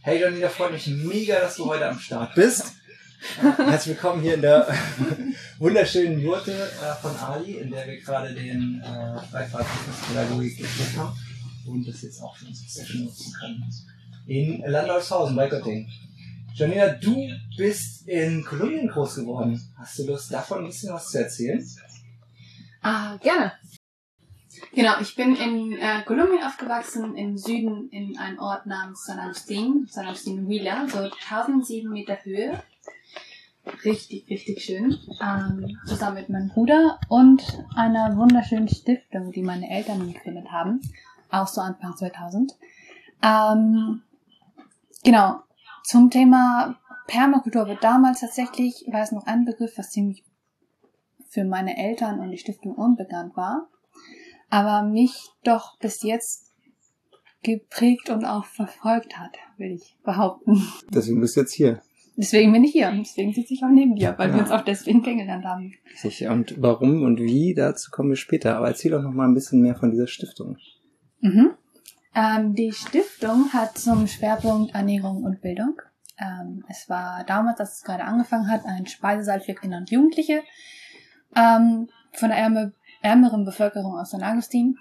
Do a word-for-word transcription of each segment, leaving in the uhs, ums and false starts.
Hey Janina, freut mich mega, dass du heute am Start bist. Herzlich willkommen hier in der wunderschönen Jurte äh, von Ali, in der wir gerade den äh, Freifahrtpädagogik geführt haben und das jetzt auch für unsere Session nutzen können. In Landolfshausen bei Göttingen. Janina, du bist in Kolumbien groß geworden. Hast du Lust, davon ein bisschen was zu erzählen? Ah, gerne. Genau, ich bin in äh, Kolumbien aufgewachsen, im Süden in einem Ort namens San Agustin, San Agustin Huila, so tausendsieben Meter Höhe. Richtig, richtig schön. Ähm, zusammen mit meinem Bruder und einer wunderschönen Stiftung, die meine Eltern gegründet haben, auch so Anfang zweitausend. Ähm, genau, zum Thema Permakultur wird damals tatsächlich, war es noch ein Begriff, was ziemlich für meine Eltern und die Stiftung unbekannt war, aber mich doch bis jetzt geprägt und auch verfolgt hat, will ich behaupten. Deswegen bist du jetzt hier. Deswegen bin ich hier und deswegen sitze ich auch neben dir, weil ja. wir uns auch deswegen kennengelernt haben. Sicher. Und warum und wie, dazu kommen wir später. Aber erzähl doch noch mal ein bisschen mehr von dieser Stiftung. Mhm. Ähm, die Stiftung hat zum Schwerpunkt Ernährung und Bildung. Ähm, es war damals, als es gerade angefangen hat, ein Speisesaal für Kinder und Jugendliche ähm, von der ärme, ärmeren Bevölkerung aus San Agustin,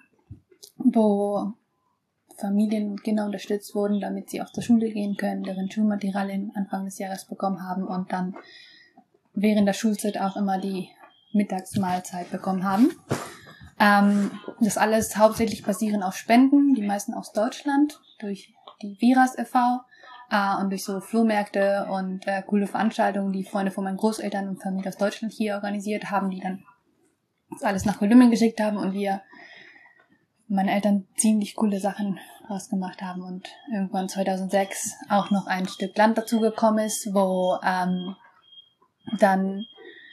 wo Familien und Kinder unterstützt wurden, damit sie auch zur Schule gehen können, deren Schulmaterialien Anfang des Jahres bekommen haben und dann während der Schulzeit auch immer die Mittagsmahlzeit bekommen haben. Ähm, das alles hauptsächlich basierend auf Spenden, die meisten aus Deutschland, durch die Viras e V äh, und durch so Flohmärkte und äh, coole Veranstaltungen, die Freunde von meinen Großeltern und Familie aus Deutschland hier organisiert haben, die dann das alles nach Kolumbien geschickt haben und wir meine Eltern ziemlich coole Sachen rausgemacht haben und irgendwann zweitausendsechs auch noch ein Stück Land dazugekommen ist, wo ähm, dann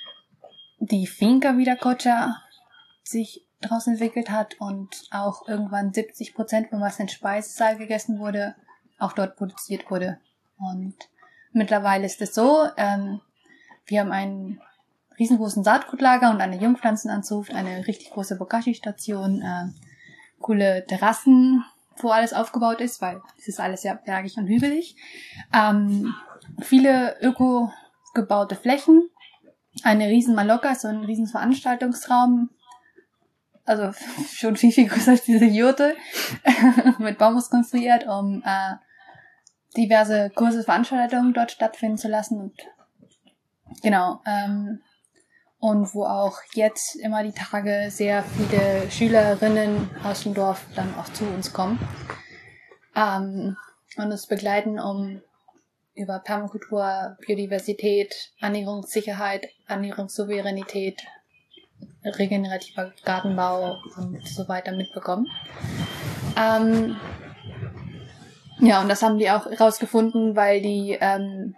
die Finca Viracocha sich daraus entwickelt hat und auch irgendwann siebzig Prozent von was in Speisesaal gegessen wurde, auch dort produziert wurde. Und mittlerweile ist es so, ähm, wir haben einen riesengroßen Saatgutlager und eine Jungpflanzenanzucht, eine richtig große Bokashi-Station, äh, coole Terrassen, wo alles aufgebaut ist, weil es ist alles sehr bergig und hügelig. Ähm, viele öko gebaute Flächen, eine riesen Maloca, so ein riesen Veranstaltungsraum, also schon viel, viel größer als diese Jurte, mit Bambus konstruiert, um äh, diverse große Veranstaltungen dort stattfinden zu lassen. Und genau, ähm, und wo auch jetzt immer die Tage sehr viele Schülerinnen aus dem Dorf dann auch zu uns kommen ähm, und uns begleiten, um über Permakultur, Biodiversität, Ernährungssicherheit, Ernährungssouveränität, regenerativer Gartenbau und so weiter mitbekommen. Ähm, ja, und das haben die auch herausgefunden, weil die ähm,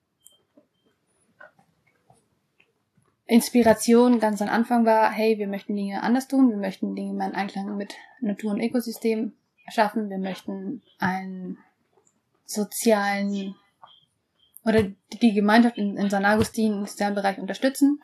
Inspiration ganz am Anfang war, hey, wir möchten Dinge anders tun, wir möchten Dinge mehr in Einklang mit Natur und Ökosystem schaffen, wir möchten einen sozialen oder die Gemeinschaft in, in San Agustin im sozialen Bereich unterstützen.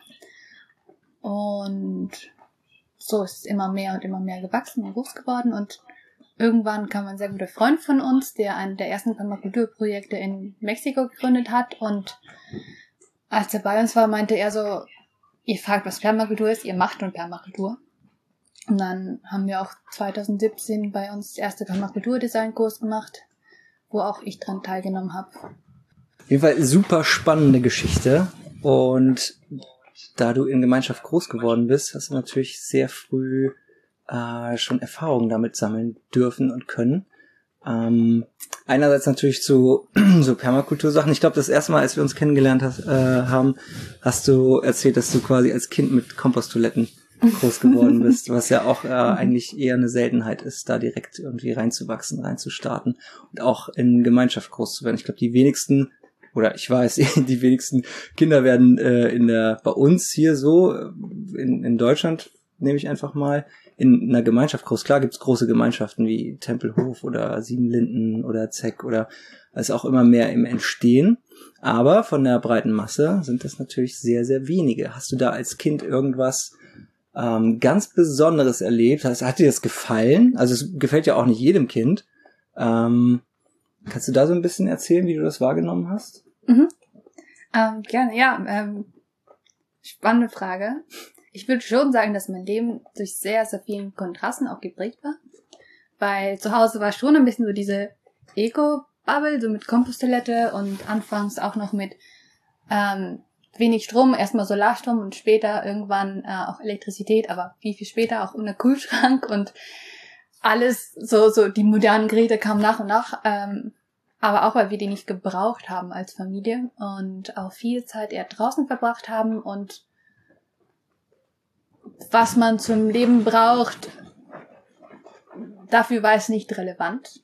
Und so ist es immer mehr und immer mehr gewachsen und groß geworden und irgendwann kam ein sehr guter Freund von uns, der einen der ersten Permakulturprojekte in Mexiko gegründet hat und als er bei uns war, meinte er so, ihr fragt, was Permakultur ist, ihr macht nun Permakultur. Und dann haben wir auch zweitausendsiebzehn bei uns das erste Permakultur-Design-Kurs gemacht, wo auch ich dran teilgenommen habe. Auf jeden Fall super spannende Geschichte. Und da du in Gemeinschaft groß geworden bist, hast du natürlich sehr früh äh, schon Erfahrungen damit sammeln dürfen und können. Ähm, einerseits natürlich zu so Permakultursachen. Ich glaube, das erste Mal, als wir uns kennengelernt hast, äh, haben, hast du erzählt, dass du quasi als Kind mit Komposttoiletten groß geworden bist, was ja auch äh, eigentlich eher eine Seltenheit ist, da direkt irgendwie reinzuwachsen, reinzustarten und auch in Gemeinschaft groß zu werden. Ich glaube, die wenigsten, oder ich weiß, die wenigsten Kinder werden äh, in der bei uns hier so, in, in Deutschland, nehme ich einfach mal, in einer Gemeinschaft groß. Klar gibt's große Gemeinschaften wie Tempelhof oder Siebenlinden oder Zeck oder ist auch immer mehr im Entstehen. Aber von der breiten Masse sind das natürlich sehr, sehr wenige. Hast du da als Kind irgendwas ähm, ganz Besonderes erlebt? Hat dir das gefallen? Also es gefällt ja auch nicht jedem Kind. Ähm, Kannst du da so ein bisschen erzählen, wie du das wahrgenommen hast? Mhm. Ähm, gerne, ja. Ähm, spannende Frage. Ich würde schon sagen, dass mein Leben durch sehr, sehr vielen Kontrasten auch geprägt war. Weil zu Hause war schon ein bisschen so diese Eco-Bubble, so mit Komposttoilette und anfangs auch noch mit ähm, wenig Strom, erstmal Solarstrom und später irgendwann äh, auch Elektrizität, aber viel, viel später auch ohne Kühlschrank und alles, so so die modernen Geräte kamen nach und nach, ähm, aber auch, weil wir die nicht gebraucht haben als Familie und auch viel Zeit eher draußen verbracht haben und was man zum Leben braucht, dafür war es nicht relevant.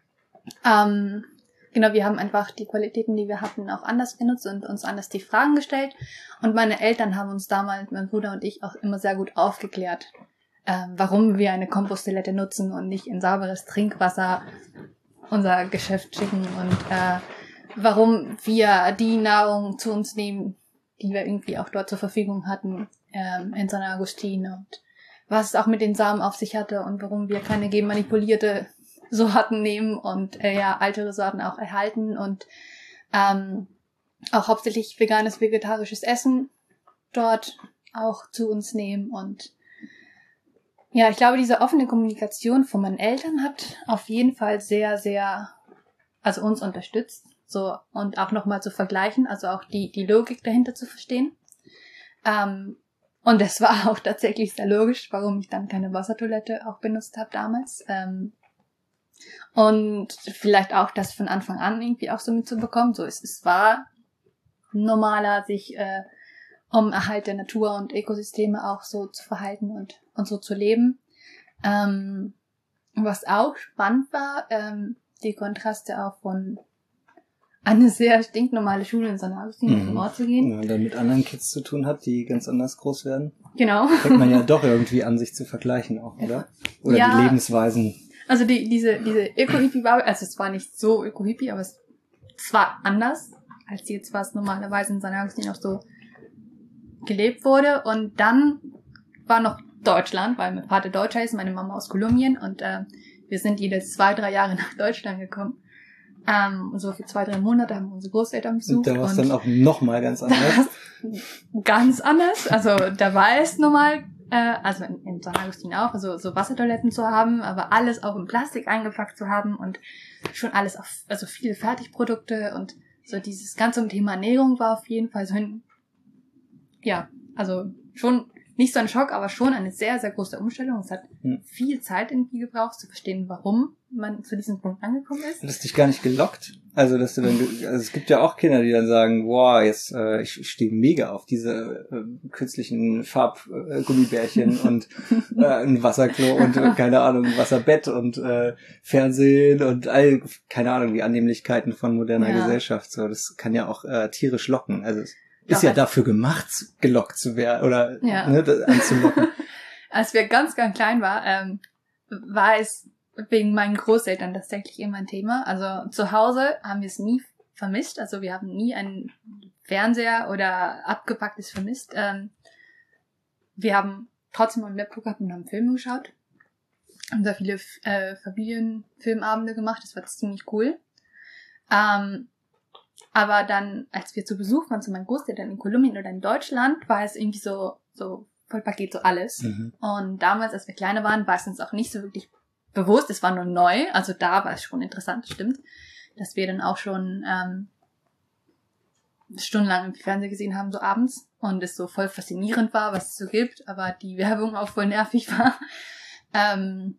Ähm, genau, wir haben einfach die Qualitäten, die wir hatten, auch anders genutzt und uns anders die Fragen gestellt. Und meine Eltern haben uns damals, mein Bruder und ich, auch immer sehr gut aufgeklärt, ähm, warum wir eine Komposttoilette nutzen und nicht in sauberes Trinkwasser unser Geschäft schicken und äh, warum wir die Nahrung zu uns nehmen, die wir irgendwie auch dort zur Verfügung hatten, ähm, in San Agustin und was es auch mit den Samen auf sich hatte und warum wir keine genmanipulierte Sorten nehmen und äh, ja ältere Sorten auch erhalten und ähm, auch hauptsächlich veganes, vegetarisches Essen dort auch zu uns nehmen. Und ja, ich glaube, diese offene Kommunikation von meinen Eltern hat auf jeden Fall sehr, sehr, also uns unterstützt, so und auch nochmal zu vergleichen, also auch die die Logik dahinter zu verstehen. Ähm, und es war auch tatsächlich sehr logisch, warum ich dann keine Wassertoilette auch benutzt habe damals. Ähm, Und vielleicht auch das von Anfang an irgendwie auch so mitzubekommen. So, es, es war normaler, sich äh, um Erhalt der Natur und Ökosysteme auch so zu verhalten und, und so zu leben. Ähm, was auch spannend war, ähm, die Kontraste auch von eine sehr stinknormale Schule in San Agustin mhm. im Ort zu gehen. Ja, und dann mit anderen Kids zu tun hat, die ganz anders groß werden. Genau. Fängt man ja doch irgendwie an, sich zu vergleichen auch, oder? Oder ja. Die Lebensweisen. Also die, diese, diese Öko-Hippie-Bubble, also es war nicht so Öko-Hippie, aber es, es war anders, als jetzt, was normalerweise in San Agustin auch so gelebt wurde. Und dann war noch Deutschland, weil mein Vater Deutscher ist, meine Mama aus Kolumbien und äh, wir sind jedes zwei, drei Jahre nach Deutschland gekommen. Ähm, so für zwei, drei Monate haben wir unsere Großeltern besucht. Und da war es dann auch nochmal ganz anders. Ganz anders, also da war es normal, äh, also in, in San Agustin auch, also so Wassertoiletten zu haben, aber alles auch in Plastik eingepackt zu haben und schon alles auf, also viele Fertigprodukte und so dieses ganze Thema Ernährung war auf jeden Fall so ein, ja, also schon nicht so ein Schock, aber schon eine sehr, sehr große Umstellung. Es hat hm. viel Zeit irgendwie gebraucht, zu verstehen, warum man zu diesem Punkt angekommen ist. Hat es dich gar nicht gelockt? Also, dass du dann, also es gibt ja auch Kinder, die dann sagen, wow, jetzt, äh, ich, ich stehe mega auf diese äh, künstlichen Farbgummibärchen äh, und äh, ein Wasserklo und äh, keine Ahnung, ein Wasserbett und äh, Fernsehen und all, keine Ahnung, die Annehmlichkeiten von moderner ja. Gesellschaft. So, das kann ja auch äh, tierisch locken. Also ist ja, ja dafür gemacht, gelockt zu werden oder ja. ne, anzulocken. Als wir ganz, ganz klein war, ähm, war es wegen meinen Großeltern tatsächlich immer ein Thema. Also zu Hause haben wir es nie vermisst. Also wir haben nie einen Fernseher oder Abgepacktes vermisst. Ähm, wir haben trotzdem einen Laptop gehabt und haben Filme geschaut. Haben sehr viele äh, Familienfilmabende gemacht. Das war ziemlich cool. Ähm, Aber dann, als wir zu Besuch waren zu meinen Großeltern in Kolumbien oder in Deutschland, war es irgendwie so, so Vollpaket, so alles. Mhm. Und damals, als wir kleiner waren, war es uns auch nicht so wirklich bewusst. Es war nur neu. Also da war es schon interessant, stimmt. Dass wir dann auch schon ähm, stundenlang im Fernsehen gesehen haben, so abends. Und es so voll faszinierend war, was es so gibt. Aber die Werbung auch voll nervig war. ähm,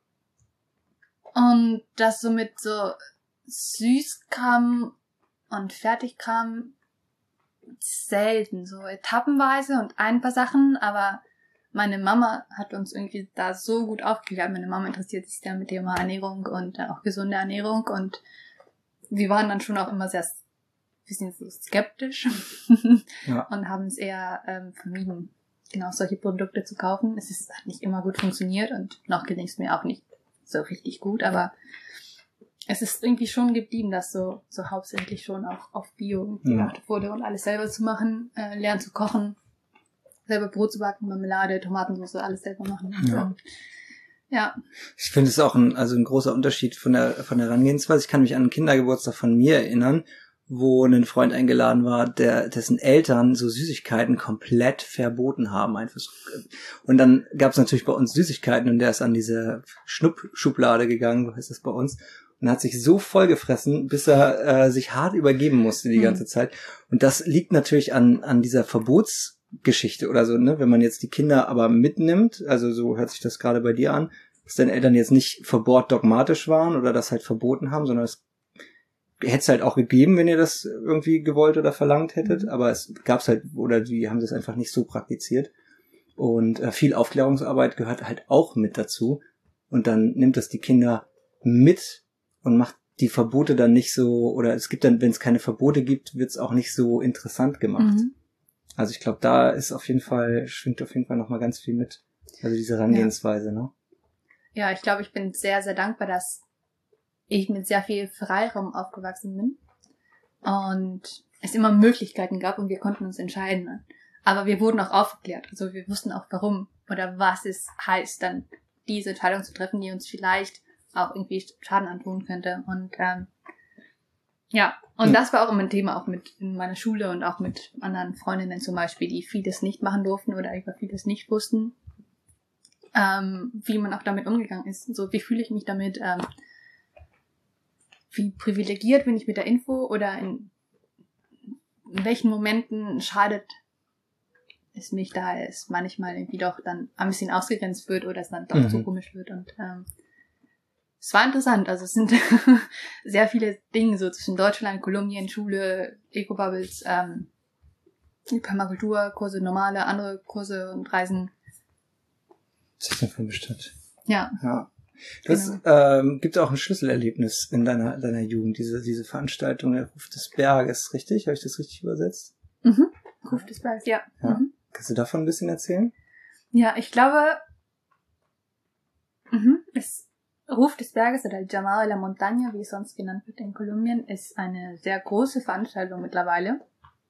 und das so mit so Süßkram und Fertigkram selten, so etappenweise und ein paar Sachen, aber meine Mama hat uns irgendwie da so gut aufgeklärt. Meine Mama interessiert sich ja mit Thema Ernährung und auch gesunde Ernährung und wir waren dann schon auch immer sehr, wir sind so skeptisch ja. und haben es eher ähm, vermieden, genau solche Produkte zu kaufen. Es ist, hat nicht immer gut funktioniert und noch gelingt es mir auch nicht so richtig gut, aber es ist irgendwie schon geblieben, dass so, so hauptsächlich schon auch auf Bio geachtet ja. wurde und alles selber zu machen, äh, lernen zu kochen, selber Brot zu backen, Marmelade, Tomatensauce, alles selber machen. Ja. Ja. Ich finde es auch ein, also ein großer Unterschied von der, von der Herangehensweise. Ich kann mich an einen Kindergeburtstag von mir erinnern, wo ein Freund eingeladen war, der, dessen Eltern so Süßigkeiten komplett verboten haben. Einfach so. Und dann gab es natürlich bei uns Süßigkeiten und der ist an diese Schnupp-Schublade gegangen, so heißt das bei uns, und hat sich so vollgefressen, bis er äh, sich hart übergeben musste die mhm. ganze Zeit. Und das liegt natürlich an, an dieser Verbotsgeschichte oder so, ne? Wenn man jetzt die Kinder aber mitnimmt, also so hört sich das gerade bei dir an, dass deine Eltern jetzt nicht verbohrt dogmatisch waren oder das halt verboten haben, sondern es hätte es halt auch gegeben, wenn ihr das irgendwie gewollt oder verlangt hättet, aber es gab's halt, oder die haben das einfach nicht so praktiziert. Und äh, viel Aufklärungsarbeit gehört halt auch mit dazu. Und dann nimmt das die Kinder mit und macht die Verbote dann nicht so, oder es gibt dann, wenn es keine Verbote gibt, wird es auch nicht so interessant gemacht. Mhm. Also ich glaube, da ist auf jeden Fall, schwingt auf jeden Fall nochmal ganz viel mit. Also diese Herangehensweise, ja. ne? Ja, ich glaube, ich bin sehr, sehr dankbar, dass ich mit sehr viel Freiraum aufgewachsen bin und es immer Möglichkeiten gab und wir konnten uns entscheiden. Aber wir wurden auch aufgeklärt, also wir wussten auch warum oder was es heißt, dann diese Entscheidung zu treffen, die uns vielleicht auch irgendwie Schaden antun könnte. Und ähm, ja, und das war auch immer ein Thema, auch mit in meiner Schule und auch mit anderen Freundinnen zum Beispiel, die vieles nicht machen durften oder über vieles nicht wussten, ähm, wie man auch damit umgegangen ist. So, wie fühle ich mich damit, ähm, wie privilegiert bin ich mit der Info oder in, in welchen Momenten schadet es mich, da es manchmal irgendwie doch dann ein bisschen ausgegrenzt wird oder es dann doch mhm. zu komisch wird. Und ähm, es war interessant. Also es sind sehr viele Dinge so zwischen Deutschland, Kolumbien, Schule, Eco-Bubbles, ähm, Permakultur, Kurse, normale, andere Kurse und Reisen. Das ist davon bestimmt. Ja. Ja. Das genau. ähm, gibt auch ein Schlüsselerlebnis in deiner deiner Jugend, diese diese Veranstaltung, der Ruf des Berges, richtig? Habe ich das richtig übersetzt? Mhm. Ruf des Berges, ja. ja. Mhm. Kannst du davon ein bisschen erzählen? Ja, ich glaube, mhm, es, Ruf des Berges oder Llamado de la Montaña, wie es sonst genannt wird in Kolumbien, ist eine sehr große Veranstaltung mittlerweile,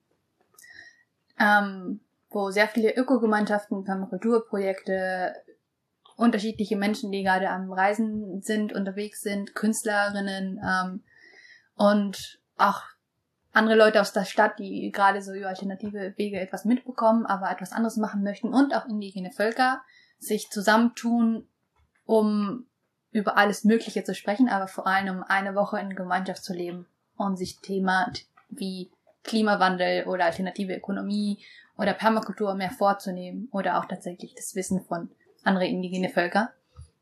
ähm, wo sehr viele Ökogemeinschaften, Permakulturprojekte, unterschiedliche Menschen, die gerade am Reisen sind, unterwegs sind, Künstlerinnen ähm, und auch andere Leute aus der Stadt, die gerade so über alternative Wege etwas mitbekommen, aber etwas anderes machen möchten und auch indigene Völker sich zusammentun, um über alles Mögliche zu sprechen, aber vor allem um eine Woche in Gemeinschaft zu leben und sich Themen wie Klimawandel oder alternative Ökonomie oder Permakultur mehr vorzunehmen oder auch tatsächlich das Wissen von andere indigene Völker.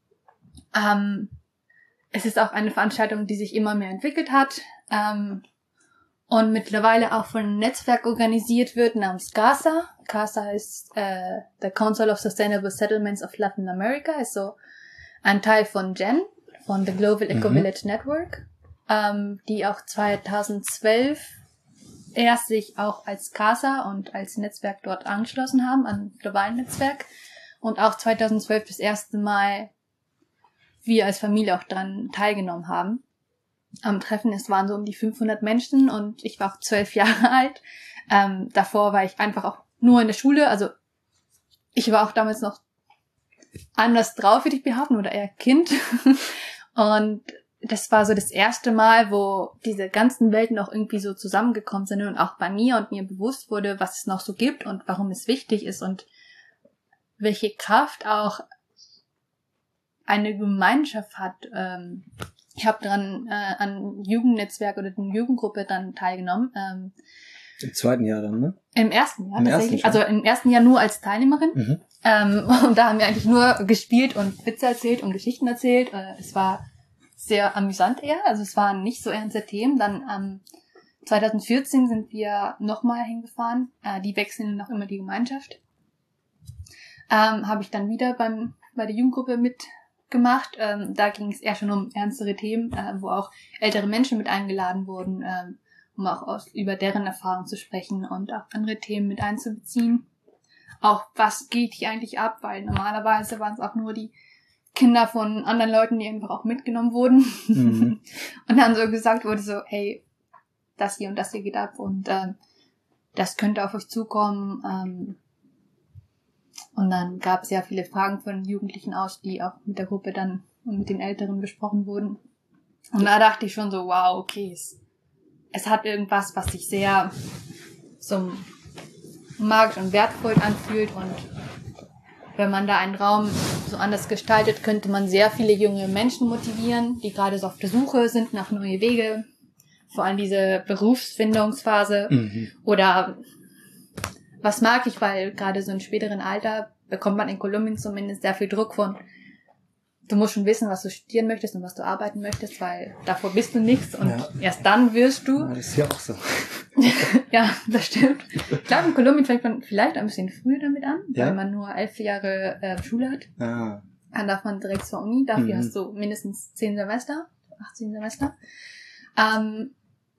Ähm, es ist auch eine Veranstaltung, die sich immer mehr entwickelt hat ähm, und mittlerweile auch von einem Netzwerk organisiert wird namens CASA. CASA ist äh, the Council of Sustainable Settlements of Latin America, ist so ein Teil von G E N, von the Global Eco Village mhm. Network, ähm, die auch zweitausendzwölf erst sich auch als CASA und als Netzwerk dort angeschlossen haben, an globalen Netzwerk. Und auch zweitausendzwölf das erste Mal wir als Familie auch dran teilgenommen haben. Am Treffen, es waren so um die fünfhundert Menschen und ich war auch zwölf Jahre alt. Ähm, davor war ich einfach auch nur in der Schule. Also ich war auch damals noch anders drauf, würde ich behaupten, oder eher Kind. Und das war so das erste Mal, wo diese ganzen Welten auch irgendwie so zusammengekommen sind und auch bei mir und mir bewusst wurde, was es noch so gibt und warum es wichtig ist und welche Kraft auch eine Gemeinschaft hat. Ähm, ich habe dran äh, an Jugendnetzwerk oder der Jugendgruppe dann teilgenommen. Ähm, Im zweiten Jahr dann, ne? Im ersten Jahr Im tatsächlich. Ersten also im ersten Jahr nur als Teilnehmerin. Mhm. Ähm, und da haben wir eigentlich nur gespielt und Witze erzählt und Geschichten erzählt. Äh, es war sehr amüsant eher. Also es waren nicht so ernste Themen. Dann ähm, zwanzig vierzehn sind wir nochmal hingefahren. Äh, die wechseln noch immer die Gemeinschaft. Ähm, habe ich dann wieder beim bei der Jugendgruppe mitgemacht. Ähm, da ging es eher schon um ernstere Themen, äh, wo auch ältere Menschen mit eingeladen wurden, ähm, um auch aus, über deren Erfahrung zu sprechen und auch andere Themen mit einzubeziehen. Auch was geht hier eigentlich ab, weil normalerweise waren es auch nur die Kinder von anderen Leuten, die einfach auch mitgenommen wurden. Mhm. Und dann so gesagt wurde so, hey, das hier und das hier geht ab und ähm, das könnte auf euch zukommen. Ähm, Und dann gab es ja viele Fragen von Jugendlichen aus, die auch mit der Gruppe dann und mit den Älteren besprochen wurden. Und da dachte ich schon so, wow, okay, es, es hat irgendwas, was sich sehr so magisch und wertvoll anfühlt. Und wenn man da einen Raum so anders gestaltet, könnte man sehr viele junge Menschen motivieren, die gerade so auf der Suche sind nach neue Wege. Vor allem diese Berufsfindungsphase. Mhm. Oder was mag ich, weil gerade so im späteren Alter bekommt man in Kolumbien zumindest sehr viel Druck von, du musst schon wissen, was du studieren möchtest und was du arbeiten möchtest, weil davor bist du nichts und ja. erst dann wirst du. Ja, das ist ja auch so. Ja, das stimmt. Ich glaube, in Kolumbien fängt man vielleicht ein bisschen früher damit an, ja? weil man nur elf Jahre äh, Schule hat. Ah. Dann darf man direkt zur Uni, dafür mhm. hast du mindestens zehn Semester, achtzehn Semester. Ähm,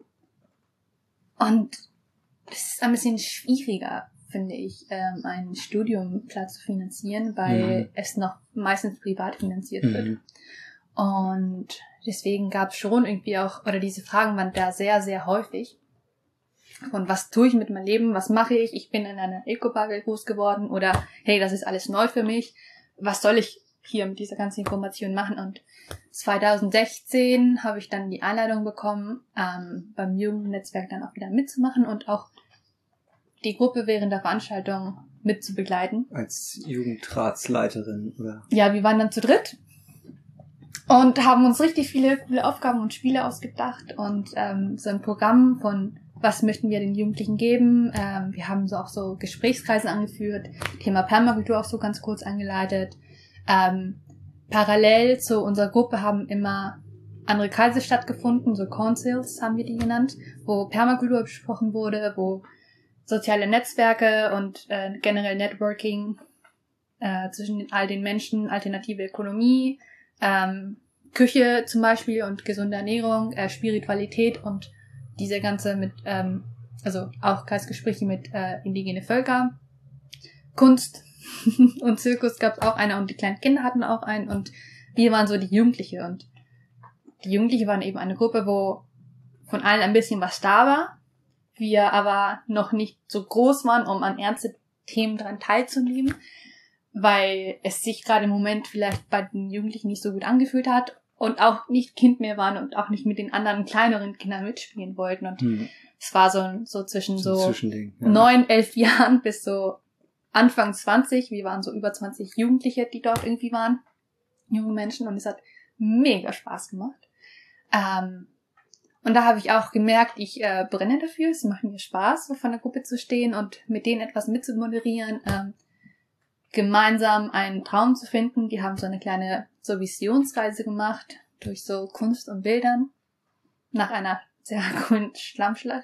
und es ist ein bisschen schwieriger, finde ich, ähm, einen Studiumplatz zu finanzieren, weil mhm. es noch meistens privat finanziert mhm. wird. Und deswegen gab es schon irgendwie auch, oder diese Fragen waren da sehr, sehr häufig. Von was tue ich mit meinem Leben, was mache ich, ich bin in einer Eco-Bubble groß geworden oder hey, das ist alles neu für mich, was soll ich hier mit dieser ganzen Information machen? Und zwanzig sechzehn habe ich dann die Einladung bekommen, ähm, beim Jugendnetzwerk dann auch wieder mitzumachen und auch die Gruppe während der Veranstaltung mitzubegleiten. Als Jugendratsleiterin, oder? Ja, wir waren dann zu dritt und haben uns richtig viele coole Aufgaben und Spiele ausgedacht und ähm, so ein Programm von was möchten wir den Jugendlichen geben. Ähm, wir haben so auch so Gesprächskreise angeführt, Thema Permakultur auch so ganz kurz angeleitet. Ähm, parallel zu unserer Gruppe haben immer andere Kreise stattgefunden, so Councils haben wir die genannt, wo Permakultur besprochen wurde, wo soziale Netzwerke und äh, generell Networking äh, zwischen all den Menschen, alternative Ökonomie, ähm, Küche zum Beispiel und gesunde Ernährung, äh, Spiritualität und diese ganze mit, ähm, also auch Kreisgespräche mit äh, indigene Völker, Kunst und Zirkus gab es auch einer und die kleinen Kinder hatten auch einen und wir waren so die Jugendliche und die Jugendliche waren eben eine Gruppe, wo von allen ein bisschen was da war, wir aber noch nicht so groß waren, um an ernste Themen dran teilzunehmen, weil es sich gerade im Moment vielleicht bei den Jugendlichen nicht so gut angefühlt hat und auch nicht Kind mehr waren und auch nicht mit den anderen kleineren Kindern mitspielen wollten. Und hm. es war so, so zwischen so, so ja. neun, elf Jahren bis so Anfang zwanzig. Wir waren so über zwanzig Jugendliche, die dort irgendwie waren, junge Menschen, und es hat mega Spaß gemacht. Ähm, und da habe ich auch gemerkt, ich äh, brenne dafür, es macht mir Spaß, so von der Gruppe zu stehen und mit denen etwas mitzumoderieren, ähm, gemeinsam einen Traum zu finden. Die haben so eine kleine so Visionsreise gemacht durch so Kunst und Bildern nach einer sehr coolen Schlammschlacht.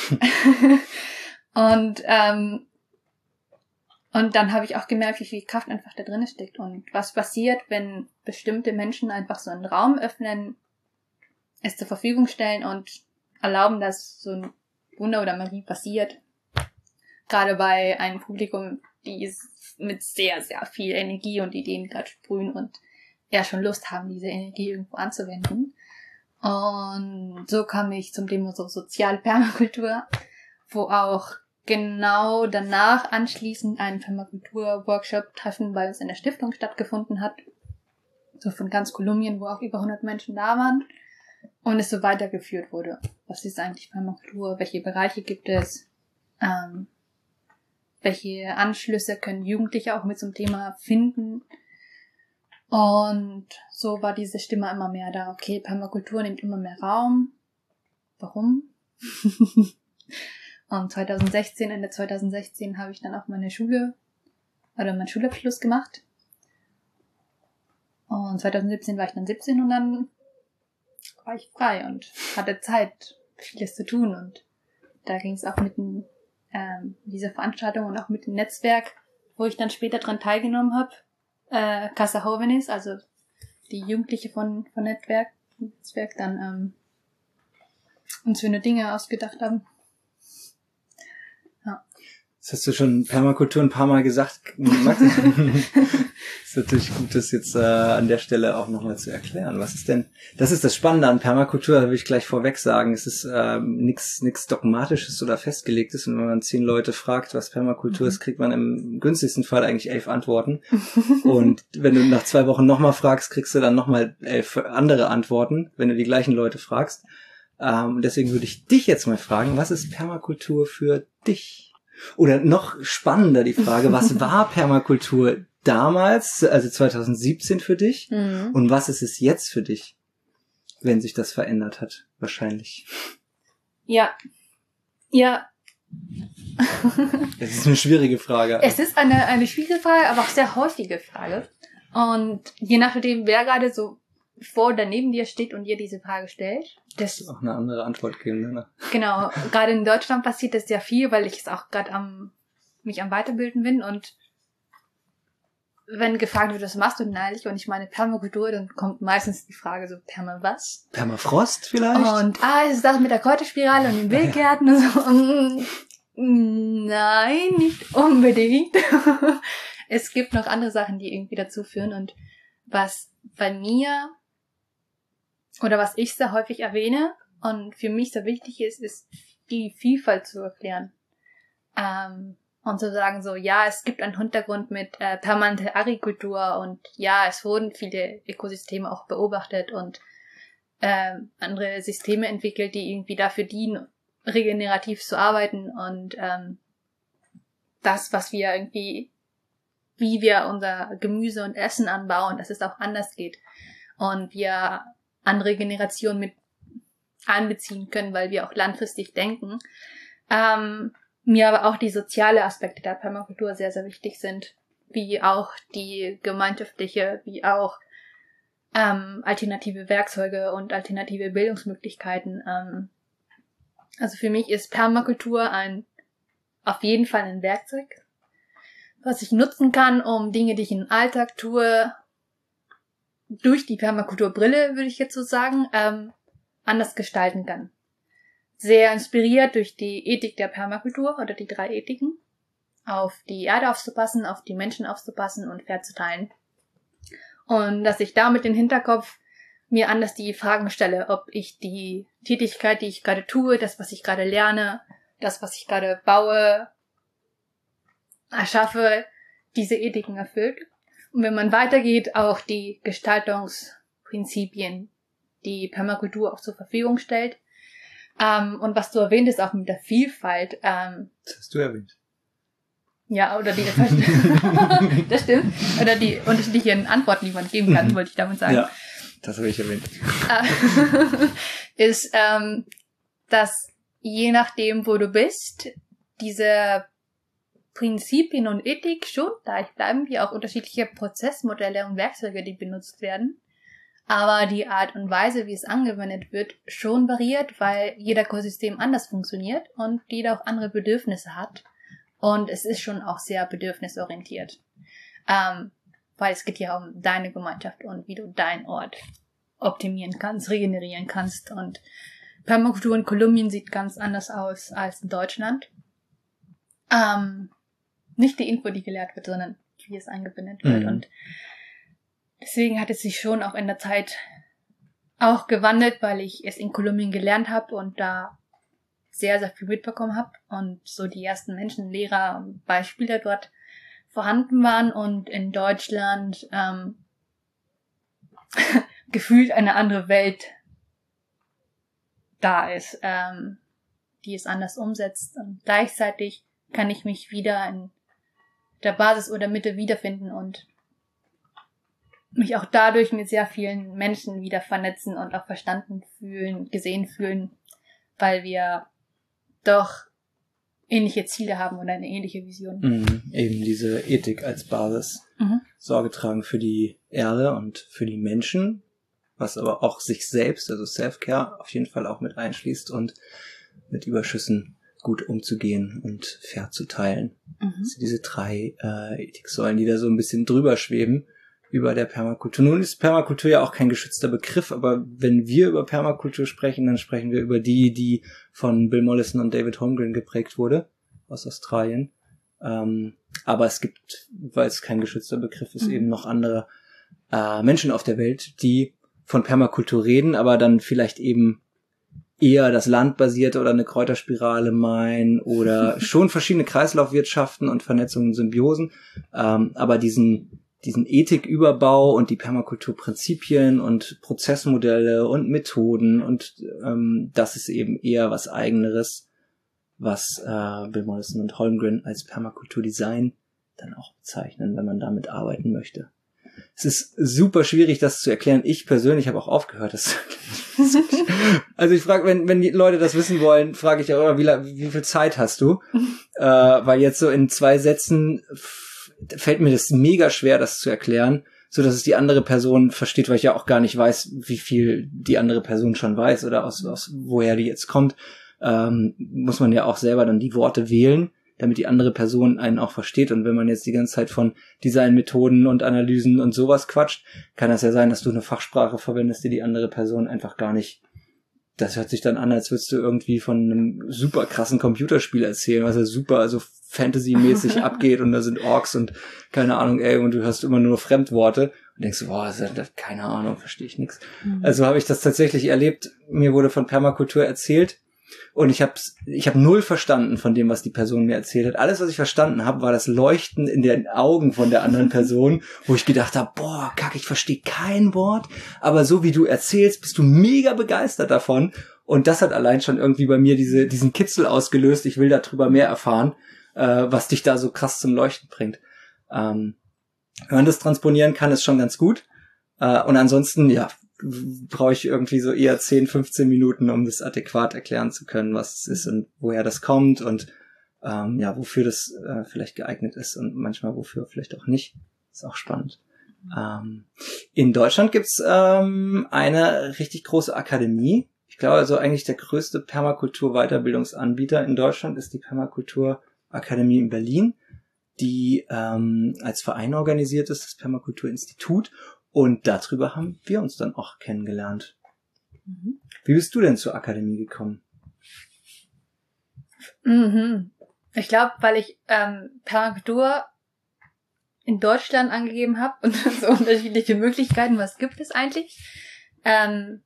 und ähm, und dann habe ich auch gemerkt, wie viel Kraft einfach da drin steckt und was passiert, wenn bestimmte Menschen einfach so einen Raum öffnen, es zur Verfügung stellen und erlauben, dass so ein Wunder oder Magie passiert. Gerade bei einem Publikum, die ist mit sehr, sehr viel Energie und Ideen gerade sprühen und ja schon Lust haben, diese Energie irgendwo anzuwenden. Und so kam ich zum Thema so Sozialpermakultur, wo auch genau danach anschließend ein Permakultur-Workshop-Treffen bei uns in der Stiftung stattgefunden hat. So von ganz Kolumbien, wo auch über hundert Menschen da waren. Und es so weitergeführt wurde. Was ist eigentlich Permakultur? Welche Bereiche gibt es? Ähm, welche Anschlüsse können Jugendliche auch mit zum Thema finden? Und so war diese Stimme immer mehr da. Okay, Permakultur nimmt immer mehr Raum. Warum? Und zwanzig sechzehn, Ende zwanzig sechzehn, habe ich dann auch meine Schule oder meinen Schulabschluss gemacht. Und zwanzig siebzehn war ich dann siebzehn und dann war ich frei und hatte Zeit, vieles zu tun. Und da ging es auch mit den, ähm, dieser Veranstaltung und auch mit dem Netzwerk, wo ich dann später dran teilgenommen habe. Äh, Casa Jóvenes, also die Jugendliche von, von Netzwerk, Netzwerk dann ähm, uns schöne Dinge ausgedacht haben. Ja. Das hast du schon Permakultur ein paar Mal gesagt, Max. Ist natürlich gut, das jetzt äh, an der Stelle auch nochmal zu erklären. Was ist denn, das ist das Spannende an Permakultur, da will ich gleich vorweg sagen, es ist äh, nichts nix Dogmatisches oder Festgelegtes. Und wenn man zehn Leute fragt, was Permakultur mhm. ist, kriegt man im günstigsten Fall eigentlich elf Antworten. Und wenn du nach zwei Wochen nochmal fragst, kriegst du dann nochmal elf andere Antworten, wenn du die gleichen Leute fragst. Ähm, deswegen würde ich dich jetzt mal fragen, was ist Permakultur für dich? Oder noch spannender die Frage, was war Permakultur damals, also zwanzig siebzehn für dich? Mhm. Und was ist es jetzt für dich, wenn sich das verändert hat? Wahrscheinlich. Ja. Ja. Das ist eine schwierige Frage. Es ist eine, eine schwierige Frage, aber auch sehr häufige Frage. Und je nachdem, wer gerade so vor oder neben dir steht und dir diese Frage stellt. Das ist auch eine andere Antwort geben, ne? Genau. Gerade in Deutschland passiert das sehr viel, weil ich es auch gerade am, mich am Weiterbilden bin und wenn gefragt wird, was machst du denn eigentlich? Und ich meine Permakultur, dann kommt meistens die Frage so, Perma was? Permafrost vielleicht? Und, ah, ist das mit der Kräuterspirale und den Wildgärten und so. Und, nein, nicht unbedingt. Es gibt noch andere Sachen, die irgendwie dazu führen und was bei mir oder was ich sehr häufig erwähne und für mich sehr wichtig ist, ist die Vielfalt zu erklären. Ähm, und zu sagen so, ja, es gibt einen Hintergrund mit äh, permanenter Agrikultur und ja, es wurden viele Ökosysteme auch beobachtet und äh, andere Systeme entwickelt, die irgendwie dafür dienen, regenerativ zu arbeiten und ähm, das, was wir irgendwie, wie wir unser Gemüse und Essen anbauen, dass es auch anders geht und wir andere Generationen mit einbeziehen können, weil wir auch langfristig denken. Ähm, mir aber auch die soziale Aspekte der Permakultur sehr, sehr wichtig sind, wie auch die gemeinschaftliche, wie auch ähm, alternative Werkzeuge und alternative Bildungsmöglichkeiten. Ähm, also für mich ist Permakultur ein auf jeden Fall ein Werkzeug, was ich nutzen kann, um Dinge, die ich im Alltag tue, durch die Permakulturbrille, würde ich jetzt so sagen, ähm, anders gestalten kann. Sehr inspiriert durch die Ethik der Permakultur oder die drei Ethiken, auf die Erde aufzupassen, auf die Menschen aufzupassen und fair zu teilen. Und dass ich da mit dem Hinterkopf mir anders die Fragen stelle, ob ich die Tätigkeit, die ich gerade tue, das, was ich gerade lerne, das, was ich gerade baue, erschaffe, diese Ethiken erfüllt. Und wenn man weitergeht, auch die Gestaltungsprinzipien, die Permakultur auch zur Verfügung stellt. Ähm, und was du erwähnt hast, auch mit der Vielfalt. Ähm, das hast du erwähnt. Ja, oder die, das stimmt. Oder die unterschiedlichen Antworten, die man geben kann, wollte ich damit sagen. Ja, das habe ich erwähnt. ist, ähm, dass je nachdem, wo du bist, diese Prinzipien und Ethik schon gleich bleiben, wie auch unterschiedliche Prozessmodelle und Werkzeuge, die benutzt werden. Aber die Art und Weise, wie es angewendet wird, schon variiert, weil jeder Ökosystem anders funktioniert und jeder auch andere Bedürfnisse hat. Und es ist schon auch sehr bedürfnisorientiert. Ähm, weil es geht ja um deine Gemeinschaft und wie du deinen Ort optimieren kannst, regenerieren kannst. Und Permakultur in Kolumbien sieht ganz anders aus als in Deutschland. Ähm, nicht die Info, die gelehrt wird, sondern wie es eingebettet wird. Mhm. Und deswegen hat es sich schon auch in der Zeit auch gewandelt, weil ich es in Kolumbien gelernt habe und da sehr, sehr viel mitbekommen habe und so die ersten Menschen, Lehrer und Beispiele dort vorhanden waren und in Deutschland ähm, gefühlt eine andere Welt da ist, ähm, die es anders umsetzt. Und gleichzeitig kann ich mich wieder in der Basis oder Mitte wiederfinden und mich auch dadurch mit sehr vielen Menschen wieder vernetzen und auch verstanden fühlen, gesehen fühlen, weil wir doch ähnliche Ziele haben oder eine ähnliche Vision. Mhm, eben diese Ethik als Basis. Mhm. Sorge tragen für die Erde und für die Menschen, was aber auch sich selbst, also Self-Care, auf jeden Fall auch mit einschließt und mit Überschüssen gut umzugehen und fair zu teilen. Mhm. Also diese drei äh, Ethiksäulen, die da so ein bisschen drüber schweben über der Permakultur. Nun ist Permakultur ja auch kein geschützter Begriff, aber wenn wir über Permakultur sprechen, dann sprechen wir über die, die von Bill Mollison und David Holmgren geprägt wurde, aus Australien. Ähm, aber es gibt, weil es kein geschützter Begriff ist, Mhm. eben noch andere äh, Menschen auf der Welt, die von Permakultur reden, aber dann vielleicht eben eher das landbasierte oder eine Kräuterspirale meinen oder schon verschiedene Kreislaufwirtschaften und Vernetzungen, Symbiosen, ähm, aber diesen diesen Ethiküberbau und die Permakulturprinzipien und Prozessmodelle und Methoden und ähm, das ist eben eher was Eigeneres, was äh, Bill Mollison und Holmgren als Permakulturdesign dann auch bezeichnen, wenn man damit arbeiten möchte. Es ist super schwierig, das zu erklären. Ich persönlich habe auch aufgehört, das zu erklären. Also ich frage, wenn wenn die Leute das wissen wollen, frage ich auch immer, wie, la- wie viel Zeit hast du? äh, weil jetzt so in zwei Sätzen f- fällt mir das mega schwer, das zu erklären, so dass es die andere Person versteht, weil ich ja auch gar nicht weiß, wie viel die andere Person schon weiß oder aus, aus woher die jetzt kommt. Ähm, muss man ja auch selber dann die Worte wählen, damit die andere Person einen auch versteht. Und wenn man jetzt die ganze Zeit von Designmethoden und Analysen und sowas quatscht, kann das ja sein, dass du eine Fachsprache verwendest, die die andere Person einfach gar nicht. Das hört sich dann an, als würdest du irgendwie von einem super krassen Computerspiel erzählen, was ja super, also Fantasy-mäßig abgeht und da sind Orks und keine Ahnung, ey, und du hörst immer nur Fremdworte und denkst, boah, das ist, das, keine Ahnung, verstehe ich nichts. Mhm. Also habe ich das tatsächlich erlebt. Mir wurde von Permakultur erzählt. Und ich habe ich hab null verstanden von dem, was die Person mir erzählt hat. Alles, was ich verstanden habe, war das Leuchten in den Augen von der anderen Person, wo ich gedacht habe, boah, kack, ich verstehe kein Wort, aber so wie du erzählst, bist du mega begeistert davon. Und das hat allein schon irgendwie bei mir diese diesen Kitzel ausgelöst. Ich will darüber mehr erfahren, äh, was dich da so krass zum Leuchten bringt. Ähm, wenn man das transponieren kann, ist schon ganz gut. Äh, und ansonsten, ja, brauche ich irgendwie so eher zehn, fünfzehn Minuten, um das adäquat erklären zu können, was es ist und woher das kommt und ähm, ja, wofür das äh, vielleicht geeignet ist und manchmal wofür vielleicht auch nicht. Ist auch spannend. Ähm, in Deutschland gibt's ähm, eine richtig große Akademie. Ich glaube also eigentlich der größte Permakultur-Weiterbildungsanbieter in Deutschland ist die Permakultur-Akademie in Berlin, die ähm, als Verein organisiert ist, das Permakulturinstitut. Und darüber haben wir uns dann auch kennengelernt. Mhm. Wie bist du denn zur Akademie gekommen? Mhm. Ich glaube, weil ich ähm, Permakultur in Deutschland angegeben habe und so unterschiedliche Möglichkeiten, was gibt es eigentlich? Ähm,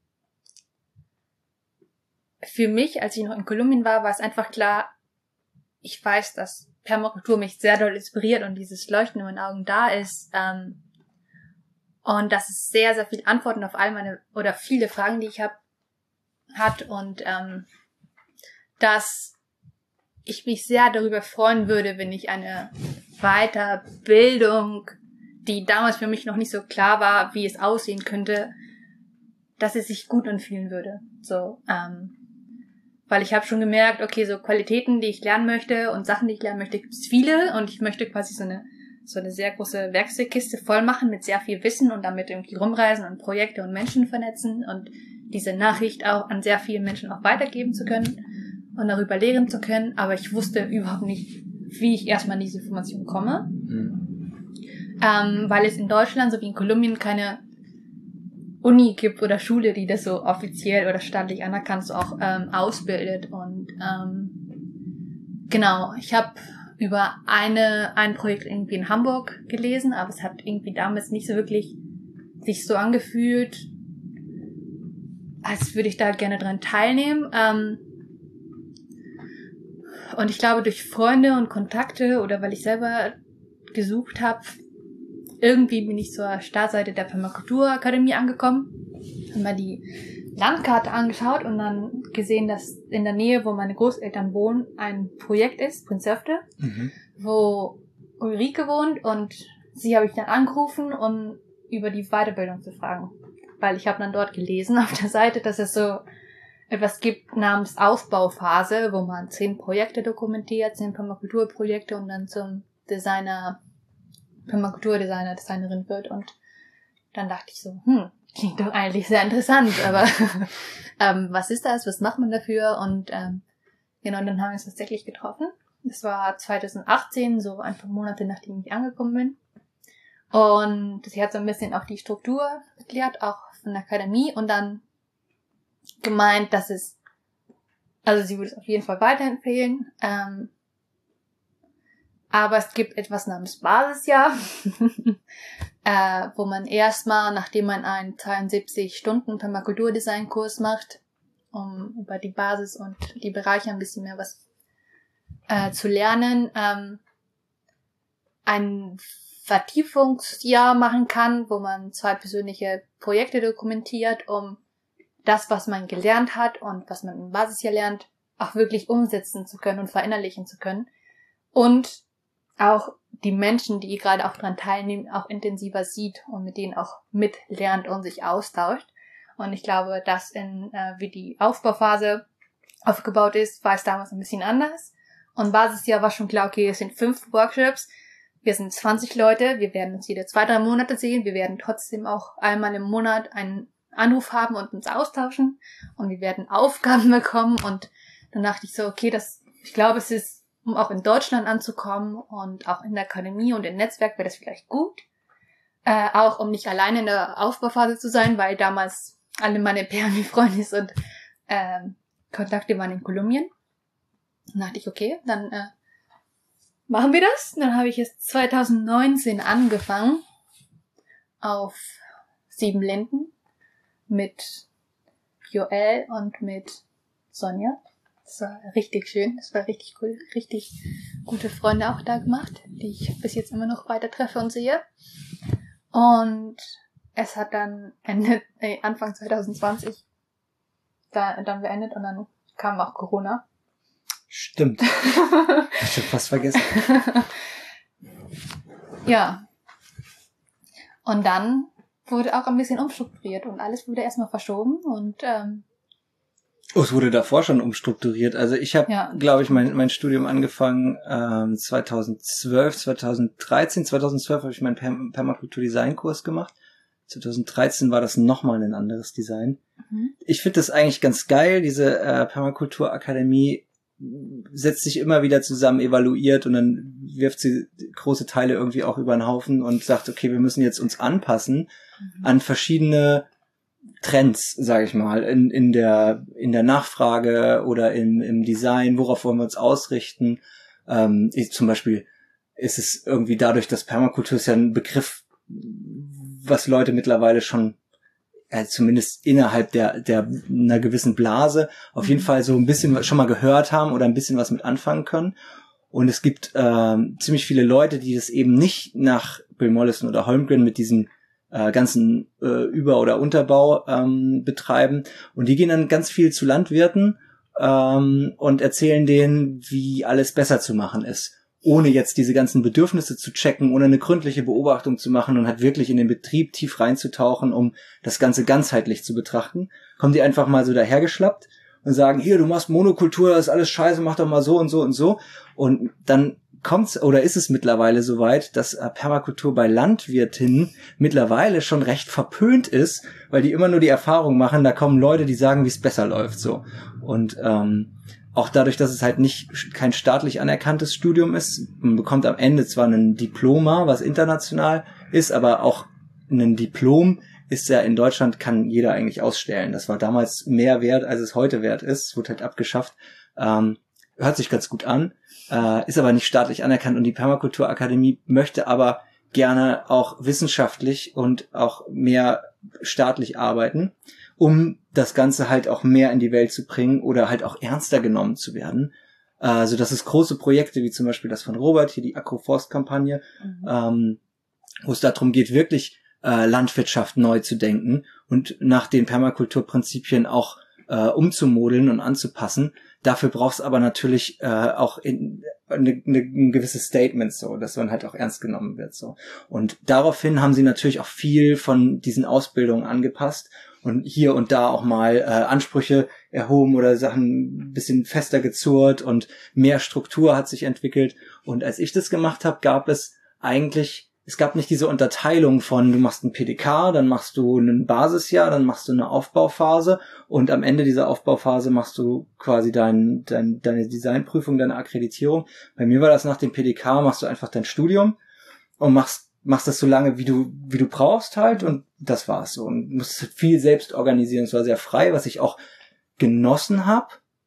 für mich, als ich noch in Kolumbien war, war es einfach klar, ich weiß, dass Permakultur mich sehr doll inspiriert und dieses Leuchten in meinen Augen da ist. Ähm, und dass es sehr, sehr viele Antworten auf all meine, oder viele Fragen, die ich habe, hat und ähm, dass ich mich sehr darüber freuen würde, wenn ich eine Weiterbildung, die damals für mich noch nicht so klar war, wie es aussehen könnte, dass es sich gut anfühlen würde. So, ähm, weil ich habe schon gemerkt, okay, so Qualitäten, die ich lernen möchte und Sachen, die ich lernen möchte, gibt es viele und ich möchte quasi so eine so eine sehr große Werkzeugkiste voll machen mit sehr viel Wissen und damit irgendwie rumreisen und Projekte und Menschen vernetzen und diese Nachricht auch an sehr viele Menschen auch weitergeben zu können und darüber lehren zu können, aber ich wusste überhaupt nicht, wie ich erstmal an diese Information komme. Mhm. Ähm, weil es in Deutschland sowie in Kolumbien keine Uni gibt oder Schule, die das so offiziell oder staatlich anerkannt so auch ähm, ausbildet. Und ähm, genau, ich habe über eine ein Projekt irgendwie in Hamburg gelesen, aber es hat irgendwie damals nicht so wirklich sich so angefühlt, als würde ich da gerne dran teilnehmen. Ähm, und ich glaube, durch Freunde und Kontakte oder weil ich selber gesucht habe, irgendwie bin ich zur Startseite der Permakulturakademie angekommen, habe mal die Landkarte angeschaut und dann gesehen, dass in der Nähe, wo meine Großeltern wohnen, ein Projekt ist, Prinzöfte, mhm. wo Ulrike wohnt und sie habe ich dann angerufen, um über die Weiterbildung zu fragen. Weil ich habe dann dort gelesen auf der Seite, dass es so etwas gibt namens Aufbauphase, wo man zehn Projekte dokumentiert, zehn Permakulturprojekte und dann zum Designer, Permakulturdesigner, Designerin wird. Und dann dachte ich so, hm, klingt doch eigentlich sehr interessant, aber ähm, was ist das, was macht man dafür? Und ähm, genau, dann haben wir uns tatsächlich getroffen. Das war zwanzig achtzehn, so ein paar Monate nachdem ich angekommen bin. Und sie hat so ein bisschen auch die Struktur erklärt, auch von der Akademie und dann gemeint, dass es, also sie würde es auf jeden Fall weiterempfehlen, ähm, Aber es gibt etwas namens Basisjahr, äh, wo man erstmal, nachdem man einen zweiundsiebzig Stunden Permakulturdesign-Kurs macht, um über die Basis und die Bereiche ein bisschen mehr was äh, zu lernen, ähm, ein Vertiefungsjahr machen kann, wo man zwei persönliche Projekte dokumentiert, um das, was man gelernt hat und was man im Basisjahr lernt, auch wirklich umsetzen zu können und verinnerlichen zu können. Und auch die Menschen, die gerade auch daran teilnehmen, auch intensiver sieht und mit denen auch mitlernt und sich austauscht. Und ich glaube, dass in äh, wie die Aufbauphase aufgebaut ist, war es damals ein bisschen anders. Und Basisjahr war schon klar, okay, es sind fünf Workshops, wir sind zwanzig Leute, wir werden uns jede zwei, drei Monate sehen, wir werden trotzdem auch einmal im Monat einen Anruf haben und uns austauschen und wir werden Aufgaben bekommen. Und dann dachte ich so, okay, das, ich glaube, es ist, um auch in Deutschland anzukommen und auch in der Akademie und im Netzwerk wäre das vielleicht gut. Äh, auch um nicht alleine in der Aufbauphase zu sein, weil damals alle meine P M I-Freunde und ähm, Kontakte waren in Kolumbien. Dann dachte ich, okay, dann äh, machen wir das. Dann habe ich es zwanzig neunzehn angefangen auf Sieben Linden mit Joel und mit Sonja. Das war richtig schön, das war richtig cool, richtig gute Freunde auch da gemacht, die ich bis jetzt immer noch weiter treffe und sehe. Und es hat dann Ende, äh, Anfang zwanzig zwanzig da, dann beendet und dann kam auch Corona. Stimmt. Ich hab fast vergessen. Ja. Und dann wurde auch ein bisschen umstrukturiert und alles wurde erstmal verschoben und ähm, oh, es wurde davor schon umstrukturiert. Also ich habe, ja. glaube ich, mein mein Studium angefangen ähm, zweitausendzwölf, zweitausenddreizehn. zweitausendzwölf habe ich meinen Perm- Permakultur-Design-Kurs gemacht. zweitausenddreizehn war das nochmal ein anderes Design. Mhm. Ich finde das eigentlich ganz geil. Diese äh, Permakultur-Akademie setzt sich immer wieder zusammen, evaluiert und dann wirft sie große Teile irgendwie auch über den Haufen und sagt, okay, wir müssen jetzt uns anpassen mhm. an verschiedene Trends, sage ich mal, in in der in der Nachfrage oder im im Design, worauf wollen wir uns ausrichten. Ähm, ich, zum Beispiel ist es irgendwie dadurch, dass Permakultur ist ja ein Begriff, was Leute mittlerweile schon äh, zumindest innerhalb der der einer gewissen Blase auf jeden Fall so ein bisschen schon mal gehört haben oder ein bisschen was mit anfangen können. Und es gibt ähm, ziemlich viele Leute, die das eben nicht nach Bill Mollison oder Holmgren mit diesem äh, ganzen äh, Über- oder Unterbau ähm, betreiben. Und die gehen dann ganz viel zu Landwirten ähm, und erzählen denen, wie alles besser zu machen ist, ohne jetzt diese ganzen Bedürfnisse zu checken, ohne eine gründliche Beobachtung zu machen und halt wirklich in den Betrieb tief reinzutauchen, um das Ganze ganzheitlich zu betrachten. Kommen die einfach mal so dahergeschlappt und sagen, hier, du machst Monokultur, das ist alles scheiße, mach doch mal so und so und so. Und dann kommt's oder ist es mittlerweile soweit, dass Permakultur bei Landwirtinnen mittlerweile schon recht verpönt ist, weil die immer nur die Erfahrung machen, da kommen Leute, die sagen, wie es besser läuft, so. Und ähm, auch dadurch, dass es halt nicht kein staatlich anerkanntes Studium ist, man bekommt am Ende zwar ein Diploma, was international ist, aber auch ein Diplom ist ja in Deutschland, kann jeder eigentlich ausstellen. Das war damals mehr wert, als es heute wert ist. Es wurde halt abgeschafft. Ähm, hört sich ganz gut an, äh, ist aber nicht staatlich anerkannt. Und die Permakulturakademie möchte aber gerne auch wissenschaftlich und auch mehr staatlich arbeiten, um das Ganze halt auch mehr in die Welt zu bringen oder halt auch ernster genommen zu werden. Äh, so dass es große Projekte wie zum Beispiel das von Robert, hier die Agroforst-Kampagne, mhm. ähm, wo es darum geht, wirklich äh, Landwirtschaft neu zu denken und nach den Permakulturprinzipien auch äh, umzumodeln und anzupassen. Dafür brauchst aber natürlich äh, auch in, eine, eine, ein gewisses Statement, so, dass man halt auch ernst genommen wird, so. Und daraufhin haben sie natürlich auch viel von diesen Ausbildungen angepasst und hier und da auch mal äh, Ansprüche erhoben oder Sachen ein bisschen fester gezurrt und mehr Struktur hat sich entwickelt. Und als ich das gemacht habe, gab es eigentlich, es gab nicht diese Unterteilung von, du machst ein P D K, dann machst du ein Basisjahr, dann machst du eine Aufbauphase und am Ende dieser Aufbauphase machst du quasi dein, dein, deine Designprüfung, deine Akkreditierung. Bei mir war das nach dem P D K, machst du einfach dein Studium und machst machst das so lange, wie du wie du brauchst halt und das war's so. Und musst viel selbst organisieren. Es war sehr frei, was ich auch genossen habe.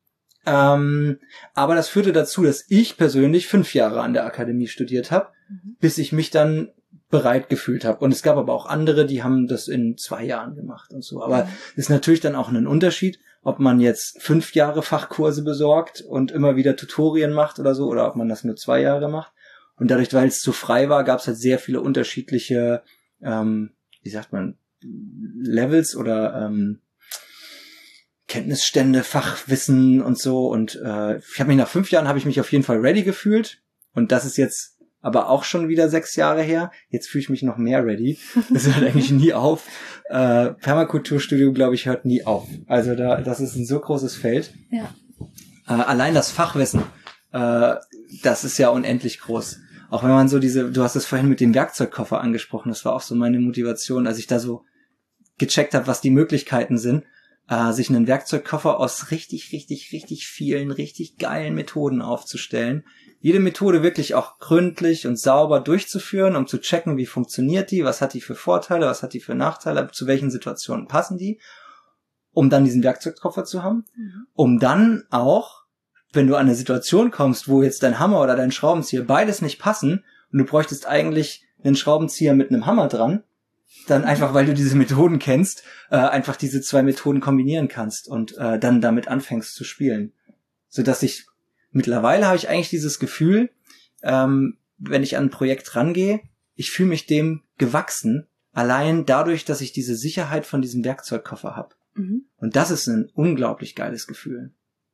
Ähm, aber das führte dazu, dass ich persönlich fünf Jahre an der Akademie studiert habe, mhm. bis ich mich dann bereit gefühlt habe. Und es gab aber auch andere, die haben das in zwei Jahren gemacht und so. Aber mhm. ist natürlich dann auch ein Unterschied, ob man jetzt fünf Jahre Fachkurse besorgt und immer wieder Tutorien macht oder so, oder ob man das nur zwei Jahre macht. Und dadurch, weil es so frei war, gab es halt sehr viele unterschiedliche, ähm, wie sagt man, Levels oder ähm, Kenntnisstände, Fachwissen und so. Und äh, ich habe mich nach fünf Jahren habe ich mich auf jeden Fall ready gefühlt. Und das ist jetzt aber auch schon wieder sechs Jahre her. Jetzt fühle ich mich noch mehr ready. Das hört eigentlich nie auf. Äh, Permakulturstudium, glaube ich, hört nie auf. Also da, das ist ein so großes Feld. Ja. Äh, allein das Fachwissen, äh, das ist ja unendlich groß. Auch wenn man so diese, du hast es vorhin mit dem Werkzeugkoffer angesprochen, das war auch so meine Motivation, als ich da so gecheckt habe, was die Möglichkeiten sind, äh, sich einen Werkzeugkoffer aus richtig, richtig, richtig vielen, richtig geilen Methoden aufzustellen. Jede Methode wirklich auch gründlich und sauber durchzuführen, um zu checken, wie funktioniert die, was hat die für Vorteile, was hat die für Nachteile, zu welchen Situationen passen die, um dann diesen Werkzeugkoffer zu haben, mhm. um dann auch, wenn du an eine Situation kommst, wo jetzt dein Hammer oder dein Schraubenzieher beides nicht passen und du bräuchtest eigentlich einen Schraubenzieher mit einem Hammer dran, dann einfach, weil du diese Methoden kennst, äh, einfach diese zwei Methoden kombinieren kannst und äh, dann damit anfängst zu spielen. Sodass ich mittlerweile habe ich eigentlich dieses Gefühl, ähm, wenn ich an ein Projekt rangehe, ich fühle mich dem gewachsen, allein dadurch, dass ich diese Sicherheit von diesem Werkzeugkoffer habe. Mhm. Und das ist ein unglaublich geiles Gefühl.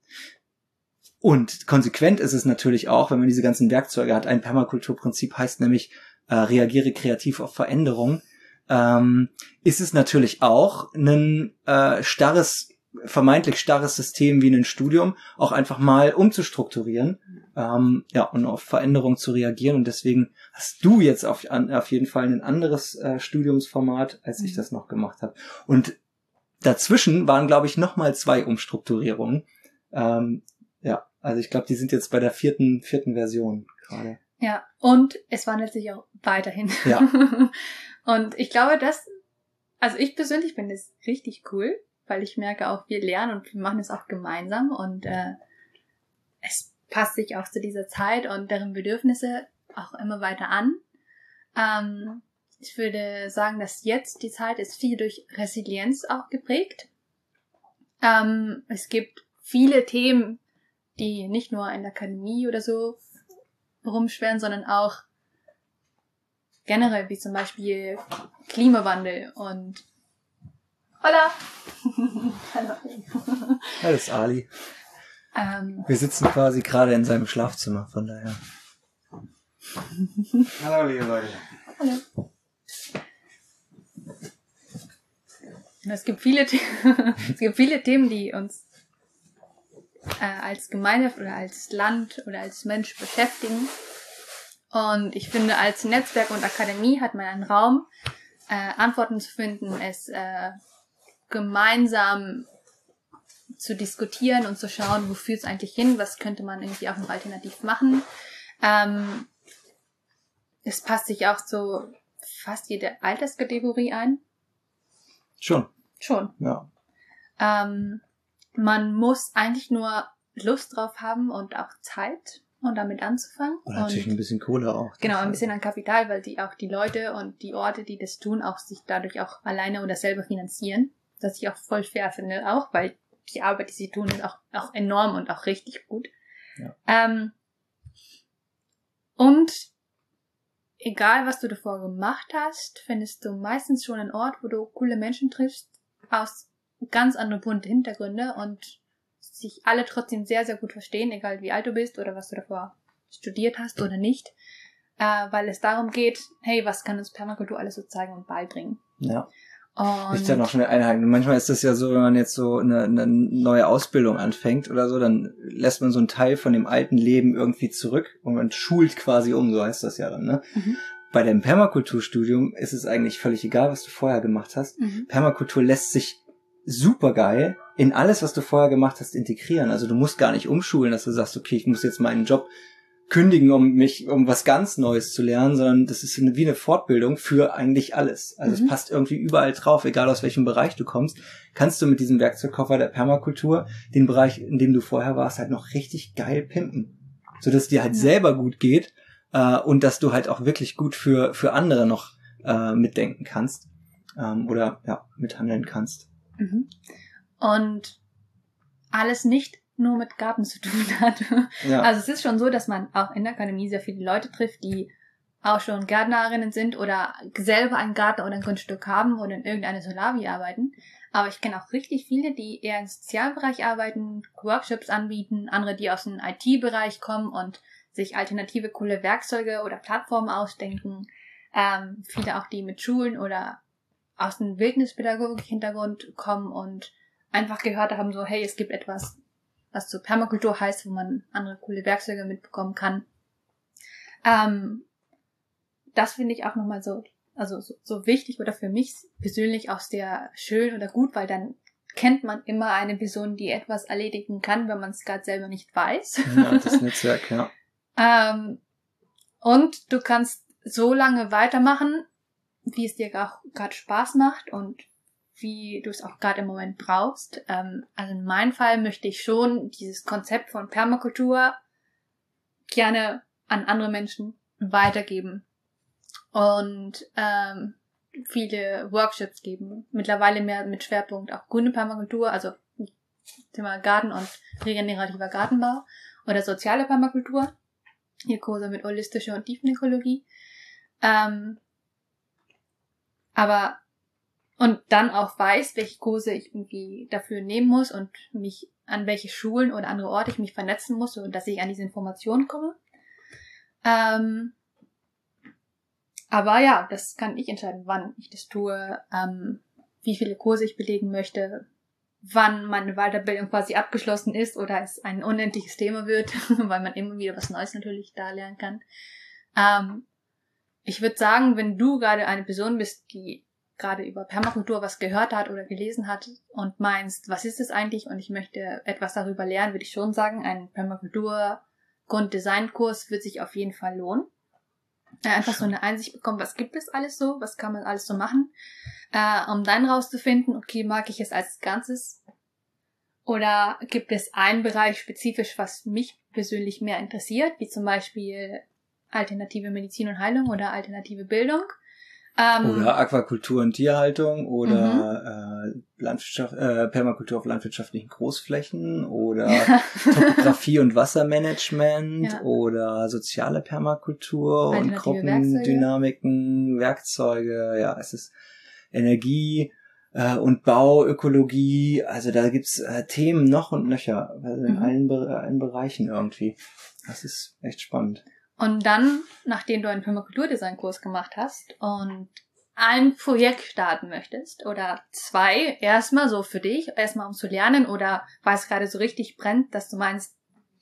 Und konsequent ist es natürlich auch, wenn man diese ganzen Werkzeuge hat. Ein Permakulturprinzip heißt nämlich, äh, reagiere kreativ auf Veränderungen. Ähm, ist es natürlich auch ein äh, starres, vermeintlich starres System wie ein Studium, auch einfach mal umzustrukturieren, ähm, ja, und auf Veränderungen zu reagieren. Und deswegen hast du jetzt auf, an, auf jeden Fall ein anderes äh, Studiumsformat, als ich das noch gemacht habe. Und dazwischen waren, glaube ich, nochmal zwei Umstrukturierungen. Ähm, ja, also ich glaube, die sind jetzt bei der vierten, vierten Version gerade. Ja, und es wandelt sich auch weiterhin. Ja. Und ich glaube, dass, also ich persönlich finde es richtig cool, weil ich merke auch, wir lernen und wir machen es auch gemeinsam und äh, es passt sich auch zu dieser Zeit und deren Bedürfnisse auch immer weiter an. Ähm, ich würde sagen, dass jetzt die Zeit ist viel durch Resilienz auch geprägt. Ähm, es gibt viele Themen, die nicht nur in der Akademie oder so rumschweren, sondern auch generell, wie zum Beispiel Klimawandel und Hola! Hallo. Das ist Ali. Ähm, Wir sitzen quasi gerade in seinem Schlafzimmer, von daher. Hallo, liebe Leute. Hallo. Es gibt viele, The- es gibt viele Themen, die uns äh, als Gemeinschaft oder als Land oder als Mensch beschäftigen. Und ich finde, als Netzwerk und Akademie hat man einen Raum, äh, Antworten zu finden, es äh, gemeinsam zu diskutieren und zu schauen, wo führt es eigentlich hin, was könnte man irgendwie auch noch alternativ machen. Ähm, es passt sich auch zu fast jede Alterskategorie ein. Schon. Schon. Ja. Ähm, man muss eigentlich nur Lust drauf haben und auch Zeit, um damit anzufangen. Und natürlich und, ein bisschen Kohle auch. Genau, ein bisschen an Kapital, weil die auch die Leute und die Orte, die das tun, auch sich dadurch auch alleine oder selber finanzieren. Das ich auch voll fair finde, auch, weil die Arbeit, die sie tun, ist auch, auch enorm und auch richtig gut. Ja. Ähm, und egal, was du davor gemacht hast, findest du meistens schon einen Ort, wo du coole Menschen triffst, aus ganz anderen bunten Hintergründen und sich alle trotzdem sehr, sehr gut verstehen, egal wie alt du bist oder was du davor studiert hast oder nicht, äh, weil es darum geht, hey, was kann uns Permakultur alles so zeigen und beibringen. Ja. Und ich da noch schnell einhaken. Manchmal ist das ja so, wenn man jetzt so eine, eine neue Ausbildung anfängt oder so, dann lässt man so einen Teil von dem alten Leben irgendwie zurück und man schult quasi um, so heißt das ja dann, ne? Mhm. Bei dem Permakulturstudium ist es eigentlich völlig egal, was du vorher gemacht hast. Mhm. Permakultur lässt sich super geil in alles, was du vorher gemacht hast, integrieren. Also du musst gar nicht umschulen, dass du sagst, okay, ich muss jetzt meinen Job kündigen, um mich, um was ganz Neues zu lernen, sondern das ist eine, wie eine Fortbildung für eigentlich alles. Also mhm. es passt irgendwie überall drauf, egal aus welchem Bereich du kommst, kannst du mit diesem Werkzeugkoffer der Permakultur den Bereich, in dem du vorher warst, halt noch richtig geil pimpen. Sodass es dir halt ja. selber gut geht äh, und dass du halt auch wirklich gut für für andere noch äh, mitdenken kannst ähm, oder ja mithandeln kannst. Mhm. Und alles nicht nur mit Garten zu tun hat. Ja. Also es ist schon so, dass man auch in der Akademie sehr viele Leute trifft, die auch schon Gärtnerinnen sind oder selber einen Garten oder ein Grundstück haben oder in irgendeiner Solavi arbeiten. Aber ich kenne auch richtig viele, die eher im Sozialbereich arbeiten, Workshops anbieten, andere, die aus dem I T-Bereich kommen und sich alternative coole Werkzeuge oder Plattformen ausdenken. Ähm, viele auch, die mit Schulen oder aus dem Wildnispädagogik-Hintergrund kommen und einfach gehört haben, so, hey, es gibt etwas, was zur Permakultur heißt, wo man andere coole Werkzeuge mitbekommen kann. Ähm, das finde ich auch nochmal so, also so, so wichtig oder für mich persönlich auch sehr schön oder gut, weil dann kennt man immer eine Person, die etwas erledigen kann, wenn man es gerade selber nicht weiß. Ja, das Netzwerk, ja. ähm, und du kannst so lange weitermachen, wie es dir auch gerade Spaß macht und wie du es auch gerade im Moment brauchst. Ähm, also in meinem Fall möchte ich schon dieses Konzept von Permakultur gerne an andere Menschen weitergeben und ähm, viele Workshops geben. Mittlerweile mehr mit Schwerpunkt auch grüne Permakultur, also Thema Garten und regenerativer Gartenbau oder soziale Permakultur. Hier Kurse mit holistischer und Tiefenökologie. Ähm, aber und dann auch weiß, welche Kurse ich irgendwie dafür nehmen muss und mich an welche Schulen oder andere Orte ich mich vernetzen muss, so dass ich an diese Informationen komme. Ähm, aber ja, das kann ich entscheiden, wann ich das tue, ähm, wie viele Kurse ich belegen möchte, wann meine Weiterbildung quasi abgeschlossen ist oder es ein unendliches Thema wird, weil man immer wieder was Neues natürlich da lernen kann. Ähm, ich würde sagen, wenn du gerade eine Person bist, die gerade über Permakultur was gehört hat oder gelesen hat und meinst, was ist es eigentlich und ich möchte etwas darüber lernen, würde ich schon sagen, ein Permakultur-Grunddesign-Kurs wird sich auf jeden Fall lohnen. Äh, einfach so eine Einsicht bekommen, was gibt es alles so, was kann man alles so machen, äh, um dann rauszufinden, okay, mag ich es als Ganzes oder gibt es einen Bereich spezifisch, was mich persönlich mehr interessiert, wie zum Beispiel alternative Medizin und Heilung oder alternative Bildung. Ähm, oder Aquakultur und Tierhaltung oder mhm. äh, Landwirtschaft, äh, Permakultur auf landwirtschaftlichen Großflächen oder Topografie und Wassermanagement ja. oder soziale Permakultur und Gruppendynamiken, Werkzeuge. Ja, es ist Energie äh, und Bauökologie. Also da gibt's äh, Themen noch und nöcher also in mhm. allen, Be- allen Bereichen irgendwie. Das ist echt spannend. Und dann, nachdem du einen Permakulturdesign-Kurs gemacht hast und ein Projekt starten möchtest oder zwei, erstmal so für dich, erstmal um zu lernen oder weil es gerade so richtig brennt, dass du meinst,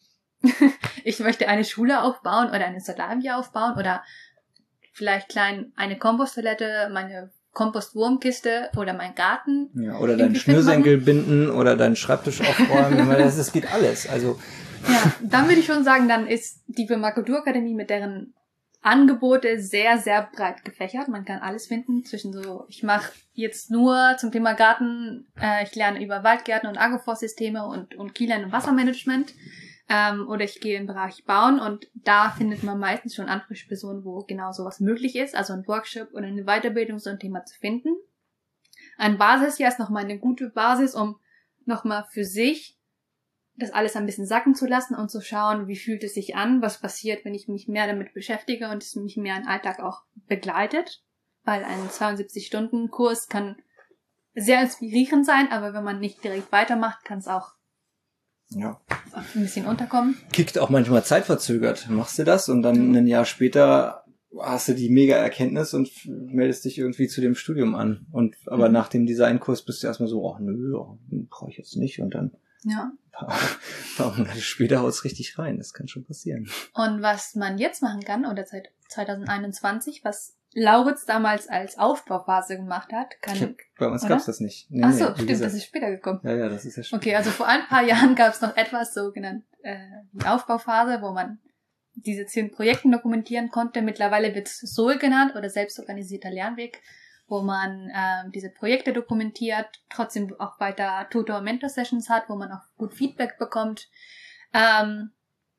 ich möchte eine Schule aufbauen oder eine Solavi aufbauen oder vielleicht klein eine Komposttoilette, meine Kompostwurmkiste oder mein Garten. Ja, oder deinen Schnürsenkel binden oder deinen Schreibtisch aufräumen. das, das geht alles. Also ja, dann würde ich schon sagen, dann ist die Permakulturakademie mit deren Angebote sehr, sehr breit gefächert. Man kann alles finden zwischen so, ich mache jetzt nur zum Thema Garten, äh, ich lerne über Waldgärten und Agroforstsysteme und, und Kielern und Wassermanagement. Ähm, oder ich gehe in den Bereich Bauen und da findet man meistens schon Ansprechpersonen, wo genau sowas möglich ist. Also ein Workshop oder eine Weiterbildung, so ein Thema zu finden. Ein Basisjahr ist nochmal eine gute Basis, um nochmal für sich das alles ein bisschen sacken zu lassen und zu schauen, wie fühlt es sich an, was passiert, wenn ich mich mehr damit beschäftige und es mich mehr im Alltag auch begleitet. Weil ein zweiundsiebzig-Stunden-Kurs kann sehr inspirierend sein, aber wenn man nicht direkt weitermacht, kann es auch ja. ein bisschen unterkommen. Kickt auch manchmal zeitverzögert. Machst du das und dann mhm. ein Jahr später hast du die mega Erkenntnis und meldest dich irgendwie zu dem Studium an. Und aber mhm. nach dem Designkurs bist du erstmal so, ach nö, brauche ich jetzt nicht und dann ja. ein paar, paar Monate später haut's richtig rein. Das kann schon passieren. Und was man jetzt machen kann, oder seit zwanzig einundzwanzig, was Lauritz damals als Aufbauphase gemacht hat, kann... Hab, bei uns oder? Gab's das nicht. Nee, Ach so, nee, stimmt, gesagt. Das ist später gekommen. Ja, ja, das ist ja später. Okay, also vor ein paar Jahren gab's noch etwas so genannt, äh, die Aufbauphase, wo man diese zehn Projekte dokumentieren konnte. Mittlerweile wird es S O L genannt oder selbstorganisierter Lernweg, wo man ähm, diese Projekte dokumentiert, trotzdem auch weiter Tutor- und Mentor-Sessions hat, wo man auch gut Feedback bekommt. Ähm,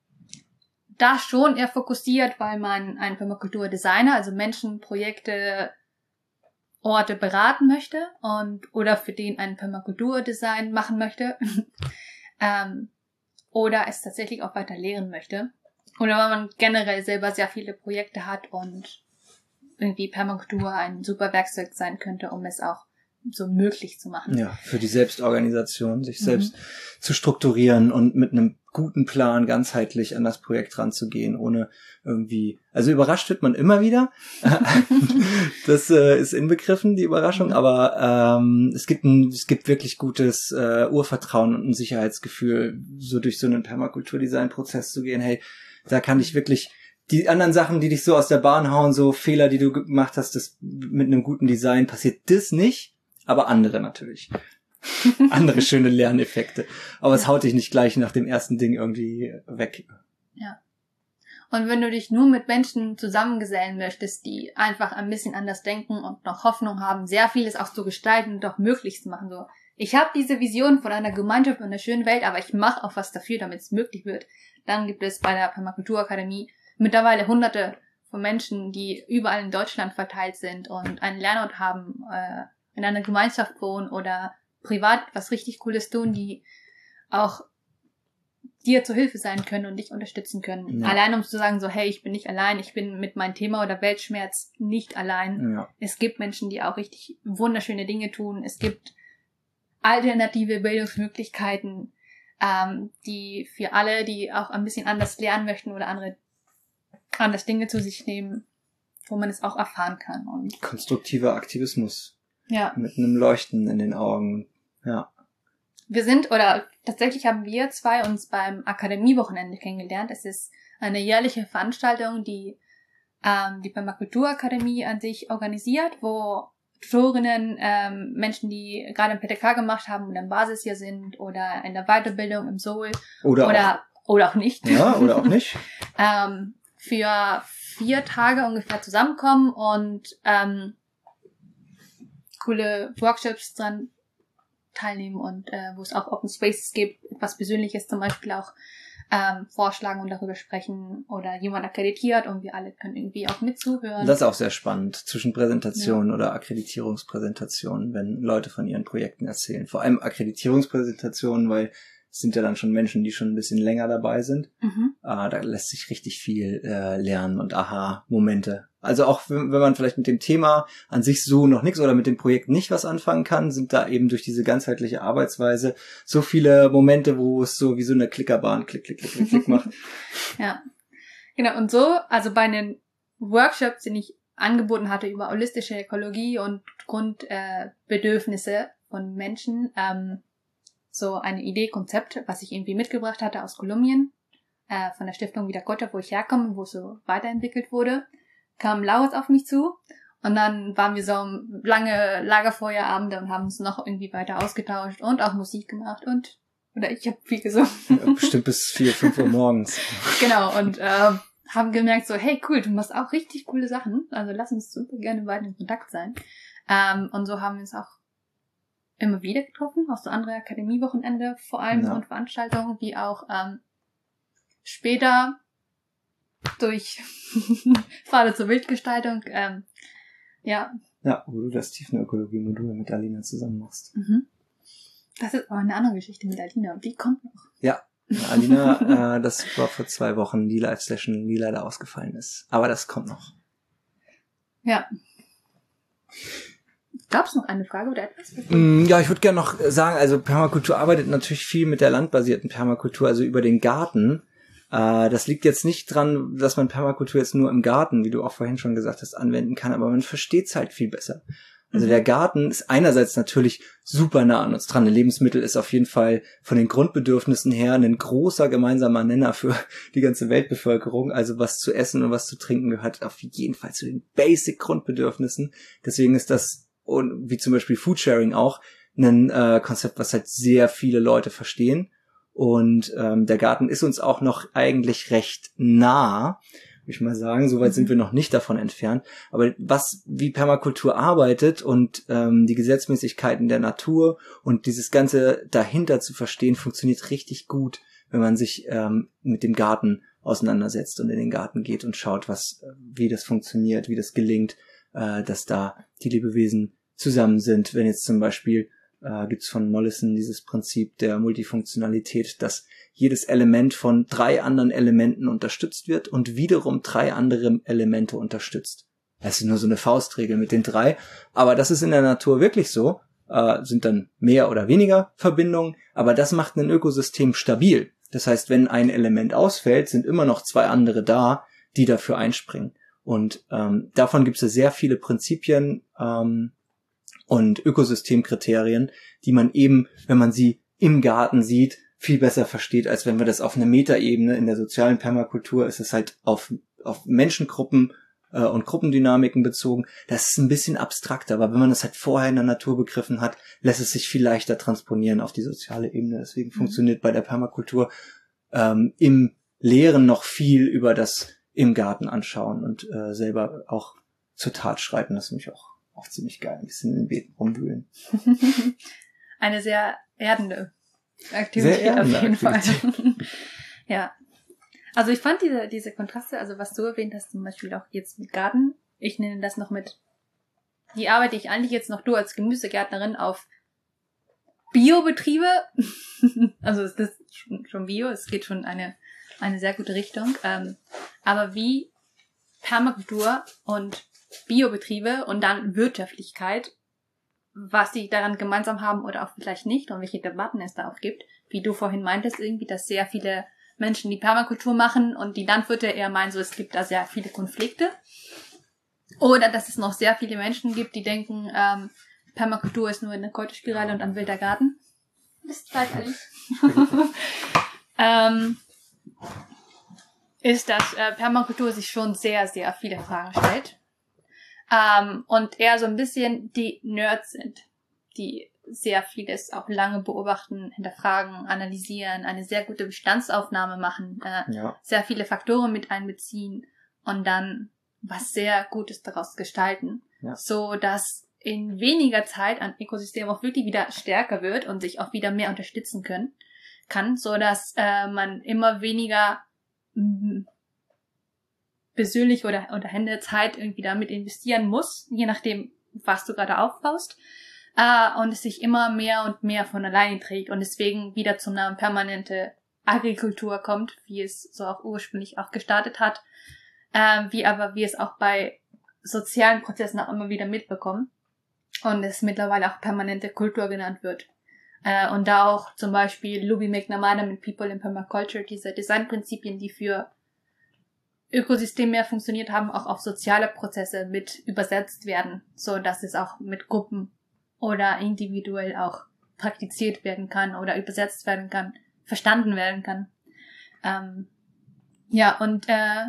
da schon eher fokussiert, weil man einen Permakultur-Designer, also Menschen, Projekte, Orte beraten möchte und oder für den ein Permakultur-Design machen möchte ähm, oder es tatsächlich auch weiter lehren möchte. Oder weil man generell selber sehr viele Projekte hat und irgendwie Permakultur ein super Werkzeug sein könnte, um es auch so möglich zu machen. Ja, für die Selbstorganisation, sich mhm. selbst zu strukturieren und mit einem guten Plan ganzheitlich an das Projekt ranzugehen, ohne irgendwie, also überrascht wird man immer wieder. Das äh, ist inbegriffen, die Überraschung, mhm. aber ähm, es gibt ein, es gibt wirklich gutes äh, Urvertrauen und ein Sicherheitsgefühl, so durch so einen Permakulturdesign-Prozess zu gehen. Hey, da kann ich wirklich die anderen Sachen, die dich so aus der Bahn hauen, so Fehler, die du gemacht hast, das mit einem guten Design passiert das nicht, aber andere natürlich. Andere schöne Lerneffekte. Aber ja. Es haut dich nicht gleich nach dem ersten Ding irgendwie weg. Ja. Und wenn du dich nur mit Menschen zusammengesellen möchtest, die einfach ein bisschen anders denken und noch Hoffnung haben, sehr vieles auch zu gestalten und auch möglich zu machen, so, ich habe diese Vision von einer Gemeinschaft und einer schönen Welt, aber ich mache auch was dafür, damit es möglich wird, dann gibt es bei der Permakulturakademie mittlerweile hunderte von Menschen, die überall in Deutschland verteilt sind und einen Lernort haben, äh, in einer Gemeinschaft wohnen oder privat was richtig Cooles tun, die auch dir zur Hilfe sein können und dich unterstützen können. Ja. Allein um zu sagen, so, hey, ich bin nicht allein, ich bin mit meinem Thema oder Weltschmerz nicht allein. Ja. Es gibt Menschen, die auch richtig wunderschöne Dinge tun. Es gibt alternative Bildungsmöglichkeiten, ähm, die für alle, die auch ein bisschen anders lernen möchten oder andere anders Dinge zu sich nehmen, wo man es auch erfahren kann. Und konstruktiver Aktivismus. Ja. Mit einem Leuchten in den Augen. Ja. Wir sind, oder tatsächlich haben wir zwei uns beim Akademiewochenende kennengelernt. Es ist eine jährliche Veranstaltung, die ähm, die Permakulturakademie an sich organisiert, wo Tutorinnen, ähm, Menschen, die gerade ein P T K gemacht haben und in Basis hier sind oder in der Weiterbildung im S O L oder, oder auch, oder auch nicht. Ja, oder auch nicht. ähm, für vier Tage ungefähr zusammenkommen und ähm, coole Workshops dran teilnehmen und äh, wo es auch Open Spaces gibt, etwas Persönliches zum Beispiel auch ähm, vorschlagen und darüber sprechen oder jemand akkreditiert und wir alle können irgendwie auch mitzuhören. Das ist auch sehr spannend, zwischen Präsentationen ja. oder Akkreditierungspräsentationen, wenn Leute von ihren Projekten erzählen. Vor allem Akkreditierungspräsentationen, weil es sind ja dann schon Menschen, die schon ein bisschen länger dabei sind. Mhm. Ah, da lässt sich richtig viel äh, lernen und Aha-Momente. Also auch wenn, wenn man vielleicht mit dem Thema an sich so noch nichts oder mit dem Projekt nicht was anfangen kann, sind da eben durch diese ganzheitliche Arbeitsweise so viele Momente, wo es so wie so eine Klickerbahn klick, klick, klick, klick, klick macht. Ja, genau. Und so, also bei den Workshops, den ich angeboten hatte über holistische Ökologie und Grundbedürfnisse äh, von Menschen, ähm, so eine Idee, Konzept, was ich irgendwie mitgebracht hatte aus Kolumbien, äh, von der Stiftung Vidakota, wo ich herkomme, wo es so weiterentwickelt wurde, kam Lauritz auf mich zu und dann waren wir so lange Lagerfeuerabende und haben uns noch irgendwie weiter ausgetauscht und auch Musik gemacht und, oder ich habe viel gesungen. Ja, bestimmt bis vier, fünf Uhr morgens. Genau, und äh, haben gemerkt so, hey cool, du machst auch richtig coole Sachen, also lass uns super gerne weiter in Kontakt sein. Ähm, und so haben wir uns auch immer wieder getroffen, auch so andere Akademiewochenende vor allem ja. und Veranstaltungen, wie auch ähm, später durch Pfade zur Wildgestaltung, ähm, ja. Ja, wo du das Tiefenökologie-Modul mit Alina zusammen machst. Mhm. Das ist aber eine andere Geschichte mit Alina und die kommt noch. Ja, Alina, äh, das war vor zwei Wochen die Live-Session, die leider ausgefallen ist. Aber das kommt noch. Ja. Gab es noch eine Frage oder etwas? Ja, ich würde gerne noch sagen, also Permakultur arbeitet natürlich viel mit der landbasierten Permakultur, also über den Garten. Äh, das liegt jetzt nicht dran, dass man Permakultur jetzt nur im Garten, wie du auch vorhin schon gesagt hast, anwenden kann, aber man versteht es halt viel besser. Also mhm. der Garten ist einerseits natürlich super nah an uns dran. Ein Lebensmittel ist auf jeden Fall von den Grundbedürfnissen her ein großer gemeinsamer Nenner für die ganze Weltbevölkerung. Also was zu essen und was zu trinken gehört auf jeden Fall zu den Basic-Grundbedürfnissen. Deswegen ist das, und wie zum Beispiel Foodsharing auch, ein äh, Konzept, was halt sehr viele Leute verstehen Und ähm, der Garten ist uns auch noch eigentlich recht nah, würde ich mal sagen. Soweit mhm. sind wir noch nicht davon entfernt. Aber was, wie Permakultur arbeitet und ähm, die Gesetzmäßigkeiten der Natur und dieses Ganze dahinter zu verstehen, funktioniert richtig gut, wenn man sich ähm, mit dem Garten auseinandersetzt und in den Garten geht und schaut, was, wie das funktioniert, wie das gelingt, äh, dass da die Lebewesen zusammen sind. Wenn jetzt zum Beispiel äh, gibt's von Mollison dieses Prinzip der Multifunktionalität, dass jedes Element von drei anderen Elementen unterstützt wird und wiederum drei andere Elemente unterstützt. Das ist nur so eine Faustregel mit den drei, aber das ist in der Natur wirklich so, äh, sind dann mehr oder weniger Verbindungen, aber das macht ein Ökosystem stabil. Das heißt, wenn ein Element ausfällt, sind immer noch zwei andere da, die dafür einspringen. Und ähm, davon gibt es sehr viele Prinzipien ähm, und Ökosystemkriterien, die man eben, wenn man sie im Garten sieht, viel besser versteht, als wenn wir das auf einer Metaebene in der sozialen Permakultur ist es halt auf auf Menschengruppen äh, und Gruppendynamiken bezogen. Das ist ein bisschen abstrakter, aber wenn man das halt vorher in der Natur begriffen hat, lässt es sich viel leichter transponieren auf die soziale Ebene. Deswegen mhm. funktioniert bei der Permakultur ähm, im Lehren noch viel über das im Garten anschauen und äh, selber auch zur Tat schreiten. Das ist nämlich auch auch ziemlich geil, ein bisschen in den Beeten rumwühlen. Eine sehr erdende Aktivität sehr erdende auf jeden Aktivität. Fall. Ja. Also ich fand diese diese Kontraste, also was du erwähnt hast, zum Beispiel auch jetzt mit Garten, ich nenne das noch mit, die arbeite ich eigentlich jetzt noch du als Gemüsegärtnerin auf Biobetriebe. Also es ist schon, schon Bio, es geht schon eine eine sehr gute Richtung. Ähm, aber wie Permakultur und Biobetriebe und dann Wirtschaftlichkeit, was die daran gemeinsam haben oder auch vielleicht nicht und welche Debatten es da auch gibt. Wie du vorhin meintest irgendwie, dass sehr viele Menschen die Permakultur machen und die Landwirte eher meinen, so es gibt da sehr viele Konflikte. Oder dass es noch sehr viele Menschen gibt, die denken, ähm, Permakultur ist nur eine Kräuterspirale und ein wilder Garten. Ist zeitlich. ähm, ist, dass äh, Permakultur sich schon sehr, sehr viele Fragen stellt. Ähm, und eher so ein bisschen die Nerds sind, die sehr vieles auch lange beobachten, hinterfragen, analysieren, eine sehr gute Bestandsaufnahme machen, äh, ja. sehr viele Faktoren mit einbeziehen und dann was sehr Gutes daraus gestalten, ja. so dass in weniger Zeit ein Ökosystem auch wirklich wieder stärker wird und sich auch wieder mehr unterstützen können kann, so dass äh, man immer weniger m- persönlich oder, oder Hände Zeit irgendwie damit investieren muss, je nachdem, was du gerade aufbaust, äh, und es sich immer mehr und mehr von alleine trägt und deswegen wieder zum Namen permanente Agrikultur kommt, wie es so auch ursprünglich auch gestartet hat, äh, wie aber wir es auch bei sozialen Prozessen auch immer wieder mitbekommen und es mittlerweile auch permanente Kultur genannt wird. Äh, und da auch zum Beispiel Luby McNamara mit People in Permaculture, diese Designprinzipien, die für Ökosystem mehr funktioniert haben, auch auf soziale Prozesse mit übersetzt werden, so dass es auch mit Gruppen oder individuell auch praktiziert werden kann oder übersetzt werden kann, verstanden werden kann. Ähm, ja, und äh,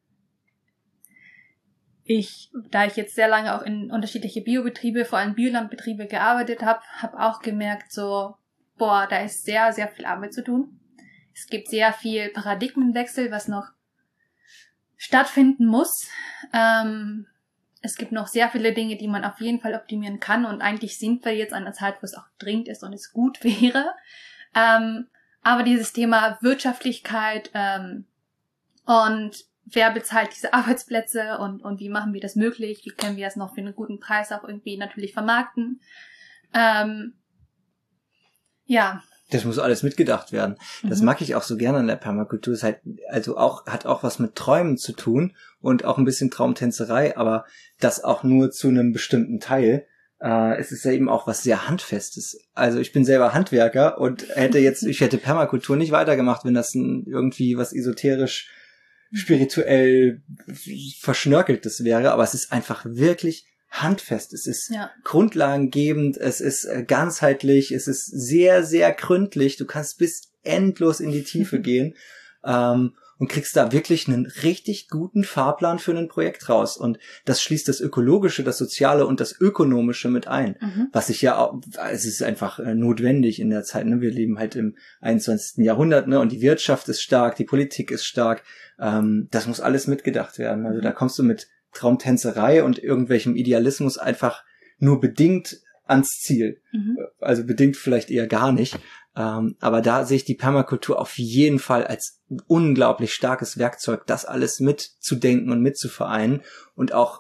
ich, da ich jetzt sehr lange auch in unterschiedliche Biobetriebe, vor allem Biolandbetriebe gearbeitet habe, habe auch gemerkt, so, boah, da ist sehr, sehr viel Arbeit zu tun. Es gibt sehr viel Paradigmenwechsel, was noch stattfinden muss. Ähm, es gibt noch sehr viele Dinge, die man auf jeden Fall optimieren kann und eigentlich sind wir jetzt an einer Zeit, wo es auch dringend ist und es gut wäre. Ähm, aber dieses Thema Wirtschaftlichkeit ähm, und wer bezahlt diese Arbeitsplätze und, und wie machen wir das möglich, wie können wir das noch für einen guten Preis auch irgendwie natürlich vermarkten. Ähm, ja, das muss alles mitgedacht werden. Das mhm. mag ich auch so gerne an der Permakultur. Es halt, also auch, hat auch was mit Träumen zu tun und auch ein bisschen Traumtänzerei, aber das auch nur zu einem bestimmten Teil. Äh, es ist ja eben auch was sehr Handfestes. Also ich bin selber Handwerker und hätte jetzt, ich hätte Permakultur nicht weitergemacht, wenn das ein, irgendwie was esoterisch, spirituell verschnörkeltes wäre, aber es ist einfach wirklich handfest, es ist ja. grundlagengebend, es ist äh, ganzheitlich, es ist sehr, sehr gründlich, du kannst bis endlos in die Tiefe gehen ähm, und und kriegst da wirklich einen richtig guten Fahrplan für ein Projekt raus. Und das schließt das Ökologische, das Soziale und das Ökonomische mit ein. Mhm. Was ich ja auch, es ist einfach äh, notwendig in der Zeit, ne? Wir leben halt im einundzwanzigsten Jahrhundert, ne? Und die Wirtschaft ist stark, die Politik ist stark. Ähm, das muss alles mitgedacht werden. Also mhm. da kommst du mit Traumtänzerei und irgendwelchem Idealismus einfach nur bedingt ans Ziel. Mhm. Also bedingt vielleicht eher gar nicht. Ähm, aber da sehe ich die Permakultur auf jeden Fall als unglaublich starkes Werkzeug, das alles mitzudenken und mitzuvereinen und auch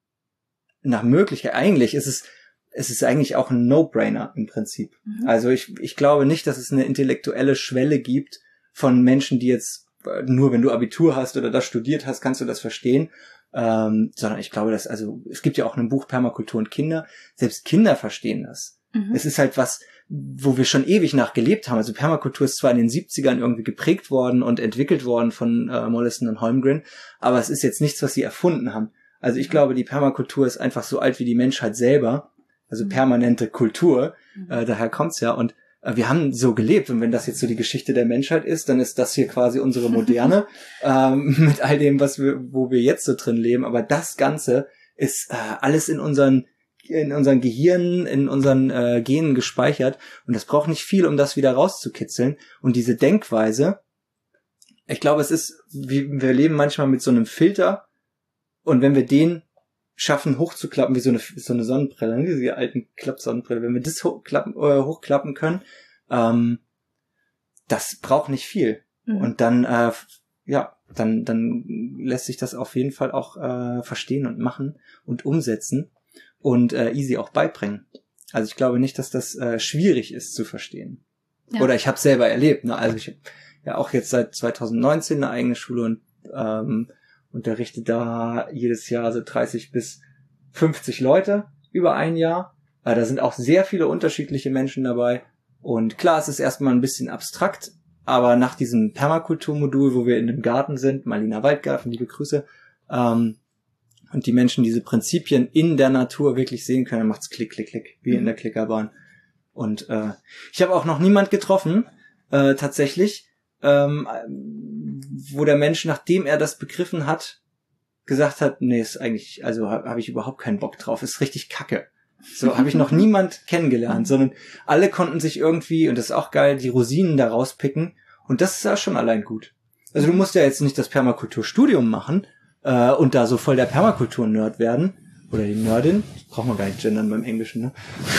nach Möglichkeit, eigentlich ist es, es ist eigentlich auch ein No-Brainer im Prinzip. Mhm. Also ich, ich glaube nicht, dass es eine intellektuelle Schwelle gibt von Menschen, die jetzt, nur wenn du Abitur hast oder das studiert hast, kannst du das verstehen. Ähm, sondern ich glaube, dass, also, es gibt ja auch ein Buch Permakultur und Kinder. Selbst Kinder verstehen das. Mhm. Es ist halt was, wo wir schon ewig nach gelebt haben. Also Permakultur ist zwar in den siebzigern irgendwie geprägt worden und entwickelt worden von äh, Mollison und Holmgren, aber es ist jetzt nichts, was sie erfunden haben. Also ich glaube, die Permakultur ist einfach so alt wie die Menschheit selber. Also permanente Kultur. Mhm. Äh, daher kommt's ja. Und äh, wir haben so gelebt. Und wenn das jetzt so die Geschichte der Menschheit ist, dann ist das hier quasi unsere Moderne ähm, mit all dem, was wir, wo wir jetzt so drin leben. Aber das Ganze ist äh, alles in unseren in unseren Gehirnen, in unseren äh, Genen gespeichert. Und das braucht nicht viel, um das wieder rauszukitzeln. Und diese Denkweise, ich glaube, es ist, wie, wir leben manchmal mit so einem Filter. Und wenn wir den schaffen, hochzuklappen, wie so eine, so eine Sonnenbrille, ne? Diese alten Klappsonnenbrille, wenn wir das hochklappen, äh, hochklappen können, ähm, das braucht nicht viel. Mhm. Und dann, äh, ja, dann, dann lässt sich das auf jeden Fall auch äh, verstehen und machen und umsetzen. Und äh, easy auch beibringen. Also ich glaube nicht, dass das äh, schwierig ist zu verstehen. Ja. Oder ich habe es selber erlebt. Ne? Also ich habe ja auch jetzt seit zweitausendneunzehn eine eigene Schule und ähm, unterrichte da jedes Jahr so dreißig bis fünfzig Leute über ein Jahr. Äh, da sind auch sehr viele unterschiedliche Menschen dabei. Und klar, es ist erstmal ein bisschen abstrakt, aber nach diesem Permakulturmodul, wo wir in dem Garten sind, Malina Waldgarten, liebe Grüße, ähm, und die Menschen diese Prinzipien in der Natur wirklich sehen können, dann macht's klick, klick, klick, wie in der Klickerbahn. Und äh, ich habe auch noch niemand getroffen, äh, tatsächlich, ähm, wo der Mensch, nachdem er das begriffen hat, gesagt hat, nee, ist eigentlich, also habe hab ich überhaupt keinen Bock drauf, ist richtig kacke. So habe ich noch niemand kennengelernt, sondern alle konnten sich irgendwie, und das ist auch geil, die Rosinen da rauspicken. Und das ist ja schon allein gut. Also du musst ja jetzt nicht das Permakulturstudium machen, Äh, und da so voll der Permakultur-Nerd werden, oder die Nerdin, braucht man gar nicht gendern beim Englischen, ne?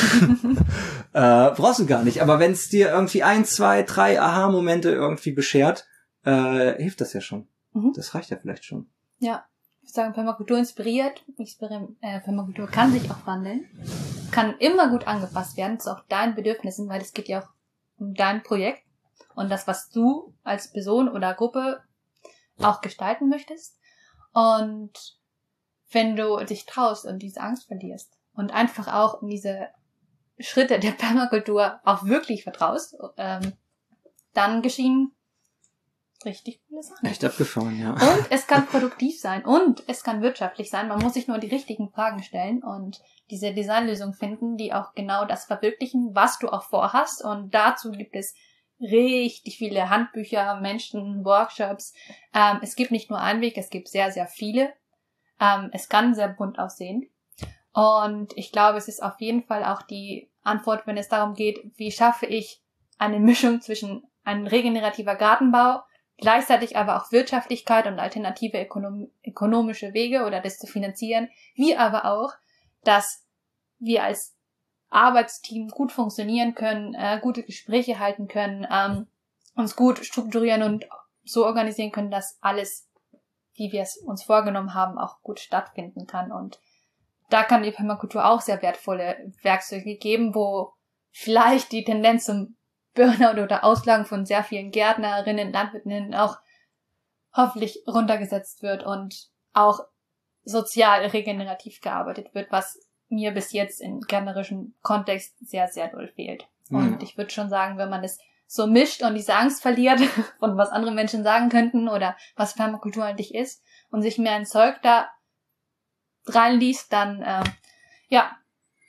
äh, brauchst du gar nicht, aber wenn es dir irgendwie ein, zwei, drei Aha-Momente irgendwie beschert, äh, hilft das ja schon. Mhm. Das reicht ja vielleicht schon. Ja, ich würde sagen, Permakultur inspiriert, Experim- äh, Permakultur kann sich auch wandeln, kann immer gut angepasst werden zu auch deinen Bedürfnissen, weil es geht ja auch um dein Projekt und das, was du als Person oder Gruppe auch gestalten möchtest. Und wenn du dich traust und diese Angst verlierst und einfach auch in diese Schritte der Permakultur auch wirklich vertraust, ähm, dann geschehen richtig coole Sachen. Echt abgefahren, ja. Und es kann produktiv sein und es kann wirtschaftlich sein. Man muss sich nur die richtigen Fragen stellen und diese Designlösung finden, die auch genau das verwirklichen, was du auch vorhast. Und dazu gibt es richtig viele Handbücher, Menschen, Workshops. Ähm, es gibt nicht nur einen Weg, es gibt sehr, sehr viele. Ähm, es kann sehr bunt aussehen. Und ich glaube, es ist auf jeden Fall auch die Antwort, wenn es darum geht, wie schaffe ich eine Mischung zwischen einem regenerativer Gartenbau, gleichzeitig aber auch Wirtschaftlichkeit und alternative ökonom- ökonomische Wege oder das zu finanzieren, wie aber auch, dass wir als Arbeitsteam gut funktionieren können, äh, gute Gespräche halten können, ähm, uns gut strukturieren und so organisieren können, dass alles, wie wir es uns vorgenommen haben, auch gut stattfinden kann. Und da kann die Permakultur auch sehr wertvolle Werkzeuge geben, wo vielleicht die Tendenz zum Burnout oder Auslagen von sehr vielen Gärtnerinnen, Landwirtinnen auch hoffentlich runtergesetzt wird und auch sozial regenerativ gearbeitet wird, was mir bis jetzt im gärtnerischen Kontext sehr, sehr doll fehlt. Mhm. Und ich würde schon sagen, wenn man es so mischt und diese Angst verliert, von was andere Menschen sagen könnten oder was Permakultur eigentlich ist und sich mehr ein Zeug da reinliest, dann, äh, ja,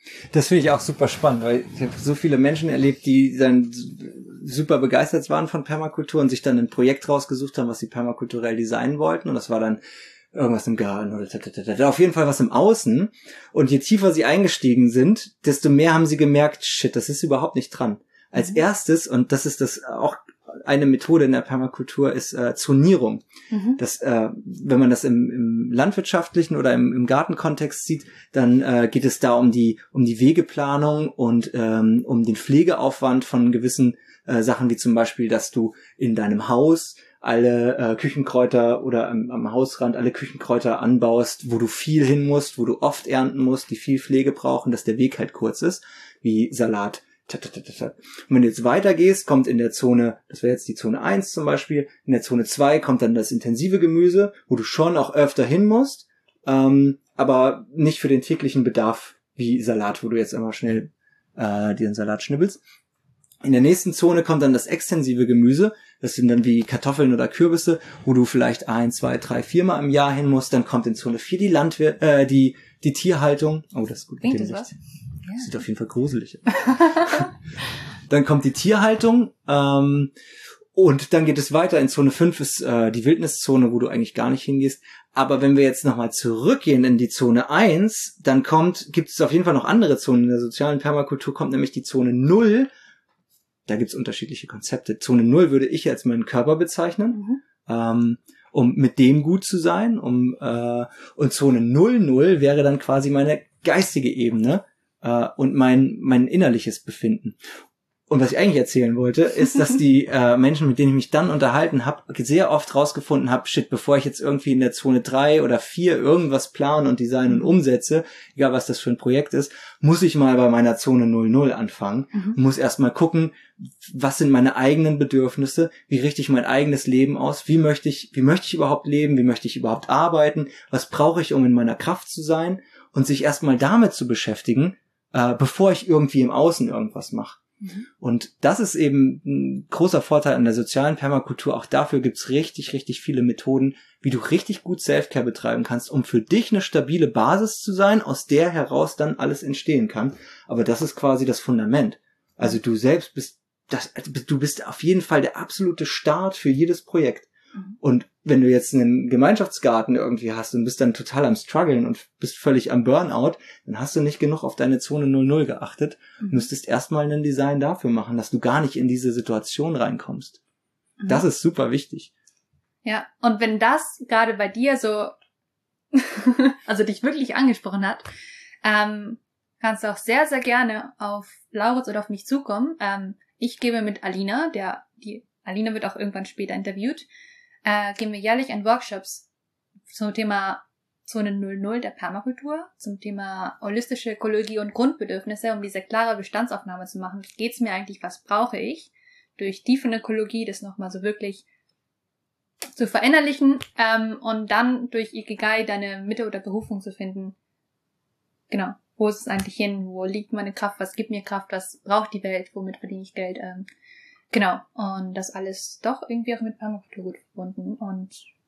Das finde ich auch super spannend, weil ich habe so viele Menschen erlebt, die dann super begeistert waren von Permakultur und sich dann ein Projekt rausgesucht haben, was sie permakulturell designen wollten. Und das war dann irgendwas im Garten oder tatatata. Auf jeden Fall was im Außen. Und je tiefer sie eingestiegen sind, desto mehr haben sie gemerkt, shit, das ist überhaupt nicht dran. Als mhm. erstes, und das ist das auch eine Methode in der Permakultur, ist äh, Zonierung. Mhm. Das, äh, wenn man das im, im landwirtschaftlichen oder im, im Gartenkontext sieht, dann äh, geht es da um die um die Wegeplanung und ähm, um den Pflegeaufwand von gewissen äh, Sachen, wie zum Beispiel, dass du in deinem Haus alle äh, Küchenkräuter oder am, am Hausrand alle Küchenkräuter anbaust, wo du viel hin musst, wo du oft ernten musst, die viel Pflege brauchen, dass der Weg halt kurz ist, wie Salat. Und wenn du jetzt weitergehst, kommt in der Zone, das wäre jetzt die Zone eins zum Beispiel, in der Zone zwei kommt dann das intensive Gemüse, wo du schon auch öfter hin musst, ähm, aber nicht für den täglichen Bedarf wie Salat, wo du jetzt einmal schnell äh, dir einen Salat schnibbelst. In der nächsten Zone kommt dann das extensive Gemüse. Das sind dann wie Kartoffeln oder Kürbisse, wo du vielleicht ein, zwei, drei, viermal im Jahr hin musst. Dann kommt in Zone vier die Landwir äh, die die Tierhaltung. Oh, das ist gut. Klingt das was? Das sieht auf jeden Fall gruselig aus. Dann kommt die Tierhaltung. Ähm, und dann geht es weiter. In Zone fünf ist äh, die Wildniszone, wo du eigentlich gar nicht hingehst. Aber wenn wir jetzt nochmal zurückgehen in die Zone eins, dann kommt, gibt es auf jeden Fall noch andere Zonen. In der sozialen Permakultur kommt nämlich die Zone null. Da gibt's unterschiedliche Konzepte. Zone null würde ich als meinen Körper bezeichnen, mhm. ähm, um mit dem gut zu sein. Um äh, und Zone null null wäre dann quasi meine geistige Ebene äh, und mein mein innerliches Befinden. Und was ich eigentlich erzählen wollte, ist, dass die äh, Menschen, mit denen ich mich dann unterhalten habe, sehr oft rausgefunden habe, shit, bevor ich jetzt irgendwie in der Zone drei oder vier irgendwas plane und design und umsetze, egal was das für ein Projekt ist, muss ich mal bei meiner Zone null null anfangen. Mhm. Muss erst mal gucken, was sind meine eigenen Bedürfnisse, wie richte ich mein eigenes Leben aus, wie möchte ich, wie möchte ich überhaupt leben, wie möchte ich überhaupt arbeiten, was brauche ich, um in meiner Kraft zu sein und sich erst mal damit zu beschäftigen, äh, bevor ich irgendwie im Außen irgendwas mache. Und das ist eben ein großer Vorteil an der sozialen Permakultur. Auch dafür gibt's richtig, richtig viele Methoden, wie du richtig gut Self-Care betreiben kannst, um für dich eine stabile Basis zu sein, aus der heraus dann alles entstehen kann. Aber das ist quasi das Fundament. Also du selbst bist, das, du bist auf jeden Fall der absolute Start für jedes Projekt. Und wenn du jetzt einen Gemeinschaftsgarten irgendwie hast und bist dann total am Struggeln und bist völlig am Burnout, dann hast du nicht genug auf deine Zone null null geachtet. Mhm. Du müsstest erstmal ein Design dafür machen, dass du gar nicht in diese Situation reinkommst. Mhm. Das ist super wichtig. Ja, und wenn das gerade bei dir so, also dich wirklich angesprochen hat, ähm, kannst du auch sehr, sehr gerne auf Lauritz oder auf mich zukommen. Ähm, ich gebe mit Alina, der, die Alina wird auch irgendwann später interviewt, Äh, geben wir jährlich an Workshops zum Thema Zone null null der Permakultur, zum Thema holistische Ökologie und Grundbedürfnisse, um diese klare Bestandsaufnahme zu machen. Wie geht's mir eigentlich, was brauche ich? Durch Tiefenökologie das nochmal so wirklich zu verinnerlichen ähm, und dann durch Ikigai deine Mitte oder Berufung zu finden. Genau, wo ist es eigentlich hin? Wo liegt meine Kraft? Was gibt mir Kraft? Was braucht die Welt? Womit verdiene ich Geld? Ähm, Genau, und das alles doch irgendwie auch mit Permakultur gut verbunden und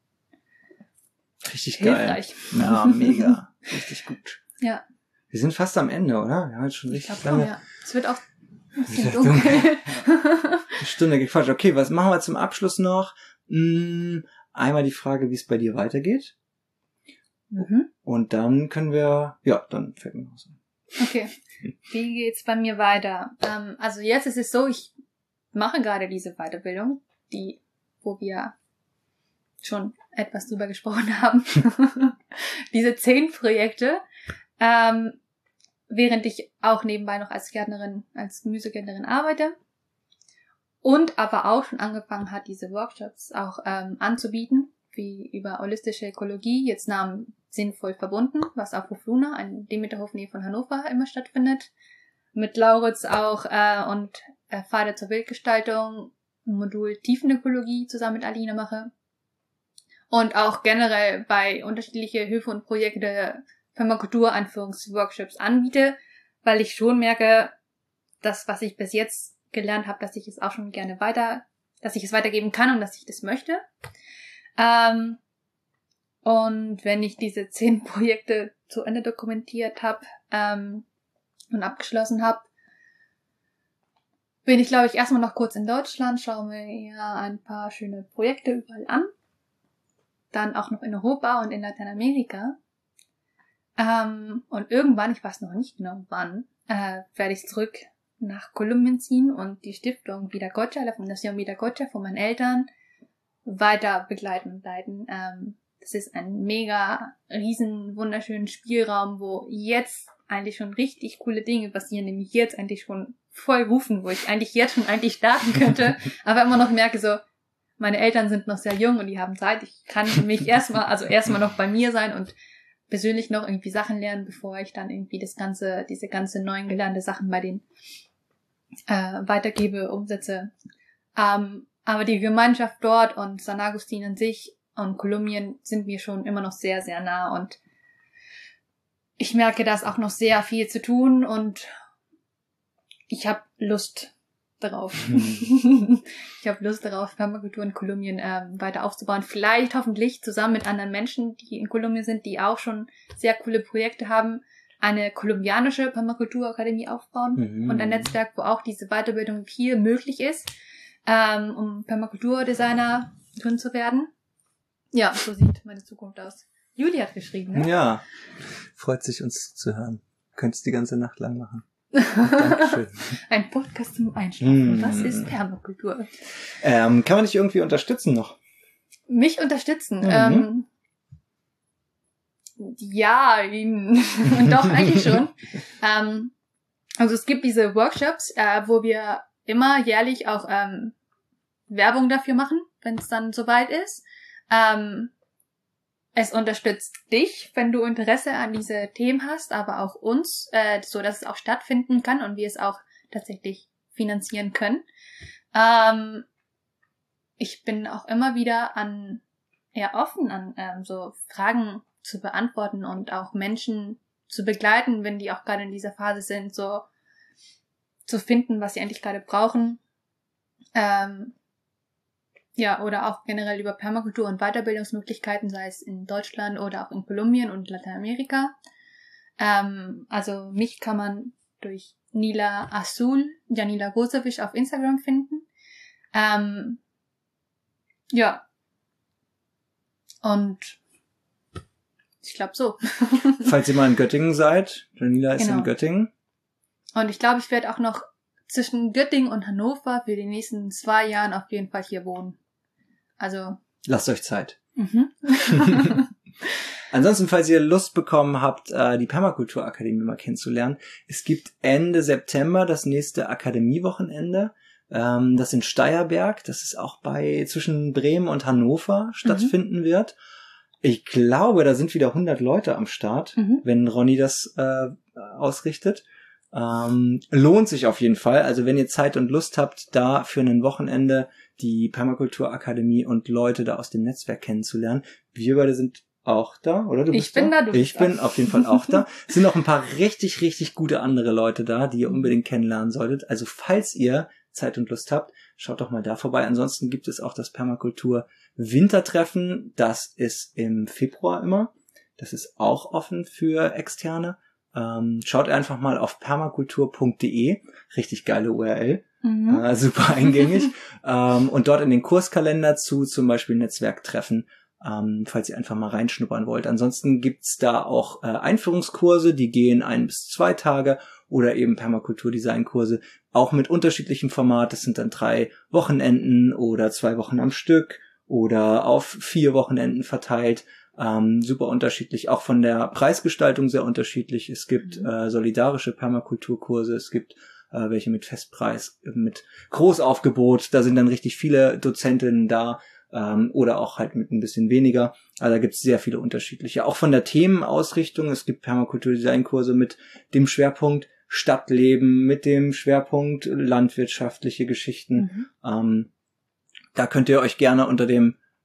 richtig hilfreich. Geil. Ja, mega. Richtig gut. Ja. Wir sind fast am Ende, oder? Wir haben jetzt schon richtig ich glaub, lange. Ja. Es wird auch ein bisschen dunkel. Ja. Eine Stunde gequatscht. Okay, was machen wir zum Abschluss noch? Hm, einmal die Frage, wie es bei dir weitergeht. Mhm. Und dann können wir, ja, dann fällt mir was ein. Okay, wie geht's bei mir weiter? Ähm, also jetzt ist es so, ich mache gerade diese Weiterbildung, die, wo wir schon etwas drüber gesprochen haben. Diese zehn Projekte, ähm, während ich auch nebenbei noch als Gärtnerin, als Gemüsegärtnerin arbeite und aber auch schon angefangen hat, diese Workshops auch ähm, anzubieten, wie über holistische Ökologie, jetzt Namen sinnvoll verbunden, was auf Hofluna, ein Demeterhof Nähe von Hannover, immer stattfindet. Mit Lauritz auch äh, und äh, Pfade zur Wildgestaltung, ein Modul Tiefenökologie zusammen mit Alina mache. Und auch generell bei unterschiedliche Höfe und Projekte Permakultur-Anführungs-Workshops anbiete, weil ich schon merke, das, was ich bis jetzt gelernt habe, dass ich es auch schon gerne weiter, dass ich es weitergeben kann und dass ich das möchte. Ähm, und wenn ich diese zehn Projekte zu Ende dokumentiert habe, ähm, und abgeschlossen habe, bin ich, glaube ich, erstmal noch kurz in Deutschland, schaue mir ja ein paar schöne Projekte überall an. Dann auch noch in Europa und in Lateinamerika. Ähm, und irgendwann, ich weiß noch nicht genau wann, äh, werde ich zurück nach Kolumbien ziehen und die Stiftung Vida Cocha, la Fundación Vida Cocha von meinen Eltern weiter begleiten und leiten. Ähm, das ist ein mega, riesen, wunderschönen Spielraum, wo jetzt eigentlich schon richtig coole Dinge passieren, nämlich jetzt eigentlich schon voll rufen, wo ich eigentlich jetzt schon eigentlich starten könnte, aber immer noch merke so, meine Eltern sind noch sehr jung und die haben Zeit, ich kann mich erstmal, also erstmal noch bei mir sein und persönlich noch irgendwie Sachen lernen, bevor ich dann irgendwie das ganze, diese ganze neuen gelernte Sachen bei denen äh, weitergebe, umsetze. Ähm, aber die Gemeinschaft dort und San Agustin an sich und Kolumbien sind mir schon immer noch sehr, sehr nah und ich merke, da ist auch noch sehr viel zu tun und ich habe Lust darauf. Mhm. Ich habe Lust darauf, Permakultur in Kolumbien ähm, weiter aufzubauen. Vielleicht hoffentlich zusammen mit anderen Menschen, die in Kolumbien sind, die auch schon sehr coole Projekte haben, eine kolumbianische Permakulturakademie aufbauen mhm. und ein Netzwerk, wo auch diese Weiterbildung hier möglich ist, ähm, um Permakulturdesigner drin zu werden. Ja, so sieht meine Zukunft aus. Juli hat geschrieben, ne? Ja, freut sich, uns zu hören. Könntest die ganze Nacht lang machen. Dankeschön. Ein Podcast zum Einschlafen. Mm. Was ist Permakultur? Ähm, kann man dich irgendwie unterstützen noch? Mich unterstützen? Mhm. Ähm, ja, doch, eigentlich schon. ähm, also es gibt diese Workshops, äh, wo wir immer jährlich auch ähm, Werbung dafür machen, wenn es dann soweit ist. Ähm, Es unterstützt dich, wenn du Interesse an diese Themen hast, aber auch uns, äh, so dass es auch stattfinden kann und wir es auch tatsächlich finanzieren können. Ähm, ich bin auch immer wieder an eher offen an ähm, so Fragen zu beantworten und auch Menschen zu begleiten, wenn die auch gerade in dieser Phase sind, so zu finden, was sie eigentlich gerade brauchen. Ähm, Ja, oder auch generell über Permakultur und Weiterbildungsmöglichkeiten, sei es in Deutschland oder auch in Kolumbien und Lateinamerika. Ähm, also mich kann man durch Nila Azul, Janila Gosevic auf Instagram finden. Ähm, ja. Und ich glaube so. Falls ihr mal in Göttingen seid, Janila ist Genau. in Göttingen. Und ich glaube, ich werde auch noch zwischen Göttingen und Hannover für die nächsten zwei Jahren auf jeden Fall hier wohnen. Also. Lasst euch Zeit. Mhm. Ansonsten, falls ihr Lust bekommen habt, die Permakulturakademie mal kennenzulernen, es gibt Ende September das nächste Akademiewochenende. Das in Steyerberg, das ist auch bei zwischen Bremen und Hannover stattfinden mhm. wird. Ich glaube, da sind wieder hundert Leute am Start, mhm. wenn Ronny das äh, ausrichtet. Ähm, lohnt sich auf jeden Fall. Also wenn ihr Zeit und Lust habt, da für ein Wochenende die Permakulturakademie und Leute da aus dem Netzwerk kennenzulernen. Wir beide sind auch da, oder? Du bist ich bin da, da du Ich bist bin da. auf jeden Fall auch da. Es sind noch ein paar richtig, richtig gute andere Leute da, die ihr unbedingt kennenlernen solltet. Also falls ihr Zeit und Lust habt, schaut doch mal da vorbei. Ansonsten gibt es auch das Permakultur Wintertreffen. Das ist im Februar immer. Das ist auch offen für Externe. Ähm, schaut einfach mal auf permakultur punkt de. Richtig geile U R L. Mhm. Äh, super eingängig. ähm, und dort in den Kurskalender zu zum Beispiel Netzwerktreffen, ähm, falls ihr einfach mal reinschnuppern wollt. Ansonsten gibt's da auch äh, Einführungskurse, die gehen ein bis zwei Tage oder eben Permakultur-Design-Kurse, auch mit unterschiedlichem Format. Das sind dann drei Wochenenden oder zwei Wochen am Stück oder auf vier Wochenenden verteilt. Ähm, super unterschiedlich, auch von der Preisgestaltung sehr unterschiedlich. Es gibt mhm. äh, solidarische Permakulturkurse, es gibt äh, welche mit Festpreis, mit Großaufgebot, da sind dann richtig viele Dozentinnen da, ähm, oder auch halt mit ein bisschen weniger. Also da gibt es sehr viele unterschiedliche. Auch von der Themenausrichtung, es gibt Permakultur-Design-Kurse mit dem Schwerpunkt Stadtleben, mit dem Schwerpunkt landwirtschaftliche Geschichten. Mhm. Ähm, da könnt ihr euch gerne unter dem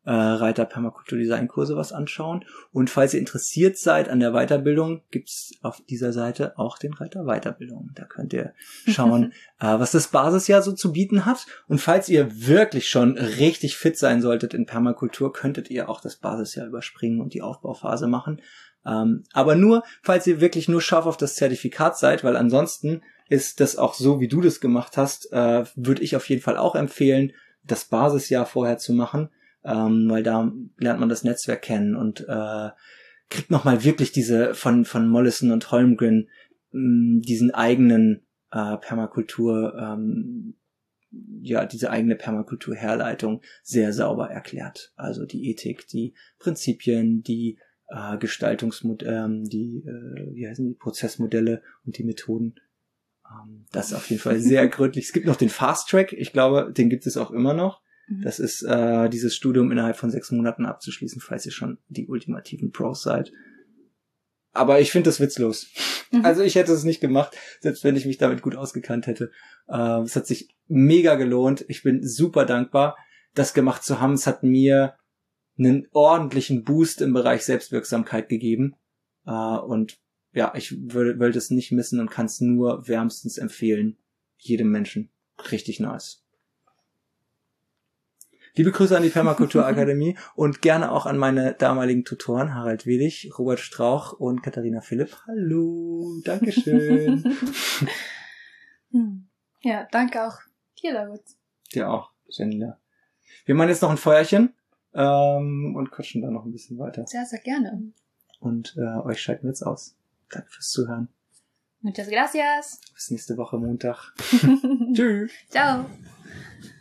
äh, Reiter Permakultur-Design-Kurse was anschauen. Und falls ihr interessiert seid an der Weiterbildung, gibt's auf dieser Seite auch den Reiter Weiterbildung. Da könnt ihr schauen, äh, was das Basisjahr so zu bieten hat. Und falls ihr wirklich schon richtig fit sein solltet in Permakultur, könntet ihr auch das Basisjahr überspringen und die Aufbauphase machen. Ähm, aber nur, falls ihr wirklich nur scharf auf das Zertifikat seid, weil ansonsten ist das auch so, wie du das gemacht hast, äh, würde ich auf jeden Fall auch empfehlen, das Basisjahr vorher zu machen, ähm, weil da lernt man das Netzwerk kennen und äh, kriegt nochmal wirklich diese von von Mollison und Holmgren mh, diesen eigenen äh, Permakultur, ähm, ja, diese eigene Permakultur-Herleitung sehr sauber erklärt. Also die Ethik, die Prinzipien, die äh, Gestaltungsmodelle, ähm, die, äh, wie heißen die, Prozessmodelle und die Methoden. Ähm, das ist auf jeden Fall sehr gründlich. Es gibt noch den Fast Track, ich glaube, den gibt es auch immer noch. Mhm. Das ist äh, dieses Studium innerhalb von sechs Monaten abzuschließen, falls ihr schon die ultimativen Pros seid. Aber ich finde das witzlos. Mhm. Also ich hätte es nicht gemacht, selbst wenn ich mich damit gut ausgekannt hätte. Äh, es hat sich mega gelohnt. Ich bin super dankbar, das gemacht zu haben. Es hat mir einen ordentlichen Boost im Bereich Selbstwirksamkeit gegeben. Äh, und ja, ich würde will das nicht missen und kann es nur wärmstens empfehlen. Jedem Menschen. Richtig nice. Liebe Grüße an die Permakultur-Akademie und gerne auch an meine damaligen Tutoren, Harald Wedig, Robert Strauch und Katharina Philipp. Hallo, Dankeschön. Ja, danke auch dir, David. Dir auch, Janina. Wir machen jetzt noch ein Feuerchen ähm, und quatschen da noch ein bisschen weiter. Sehr, sehr gerne. Und äh, euch schalten wir jetzt aus. Danke fürs Zuhören. Muchas gracias. Bis nächste Woche Montag. Tschüss. Ciao.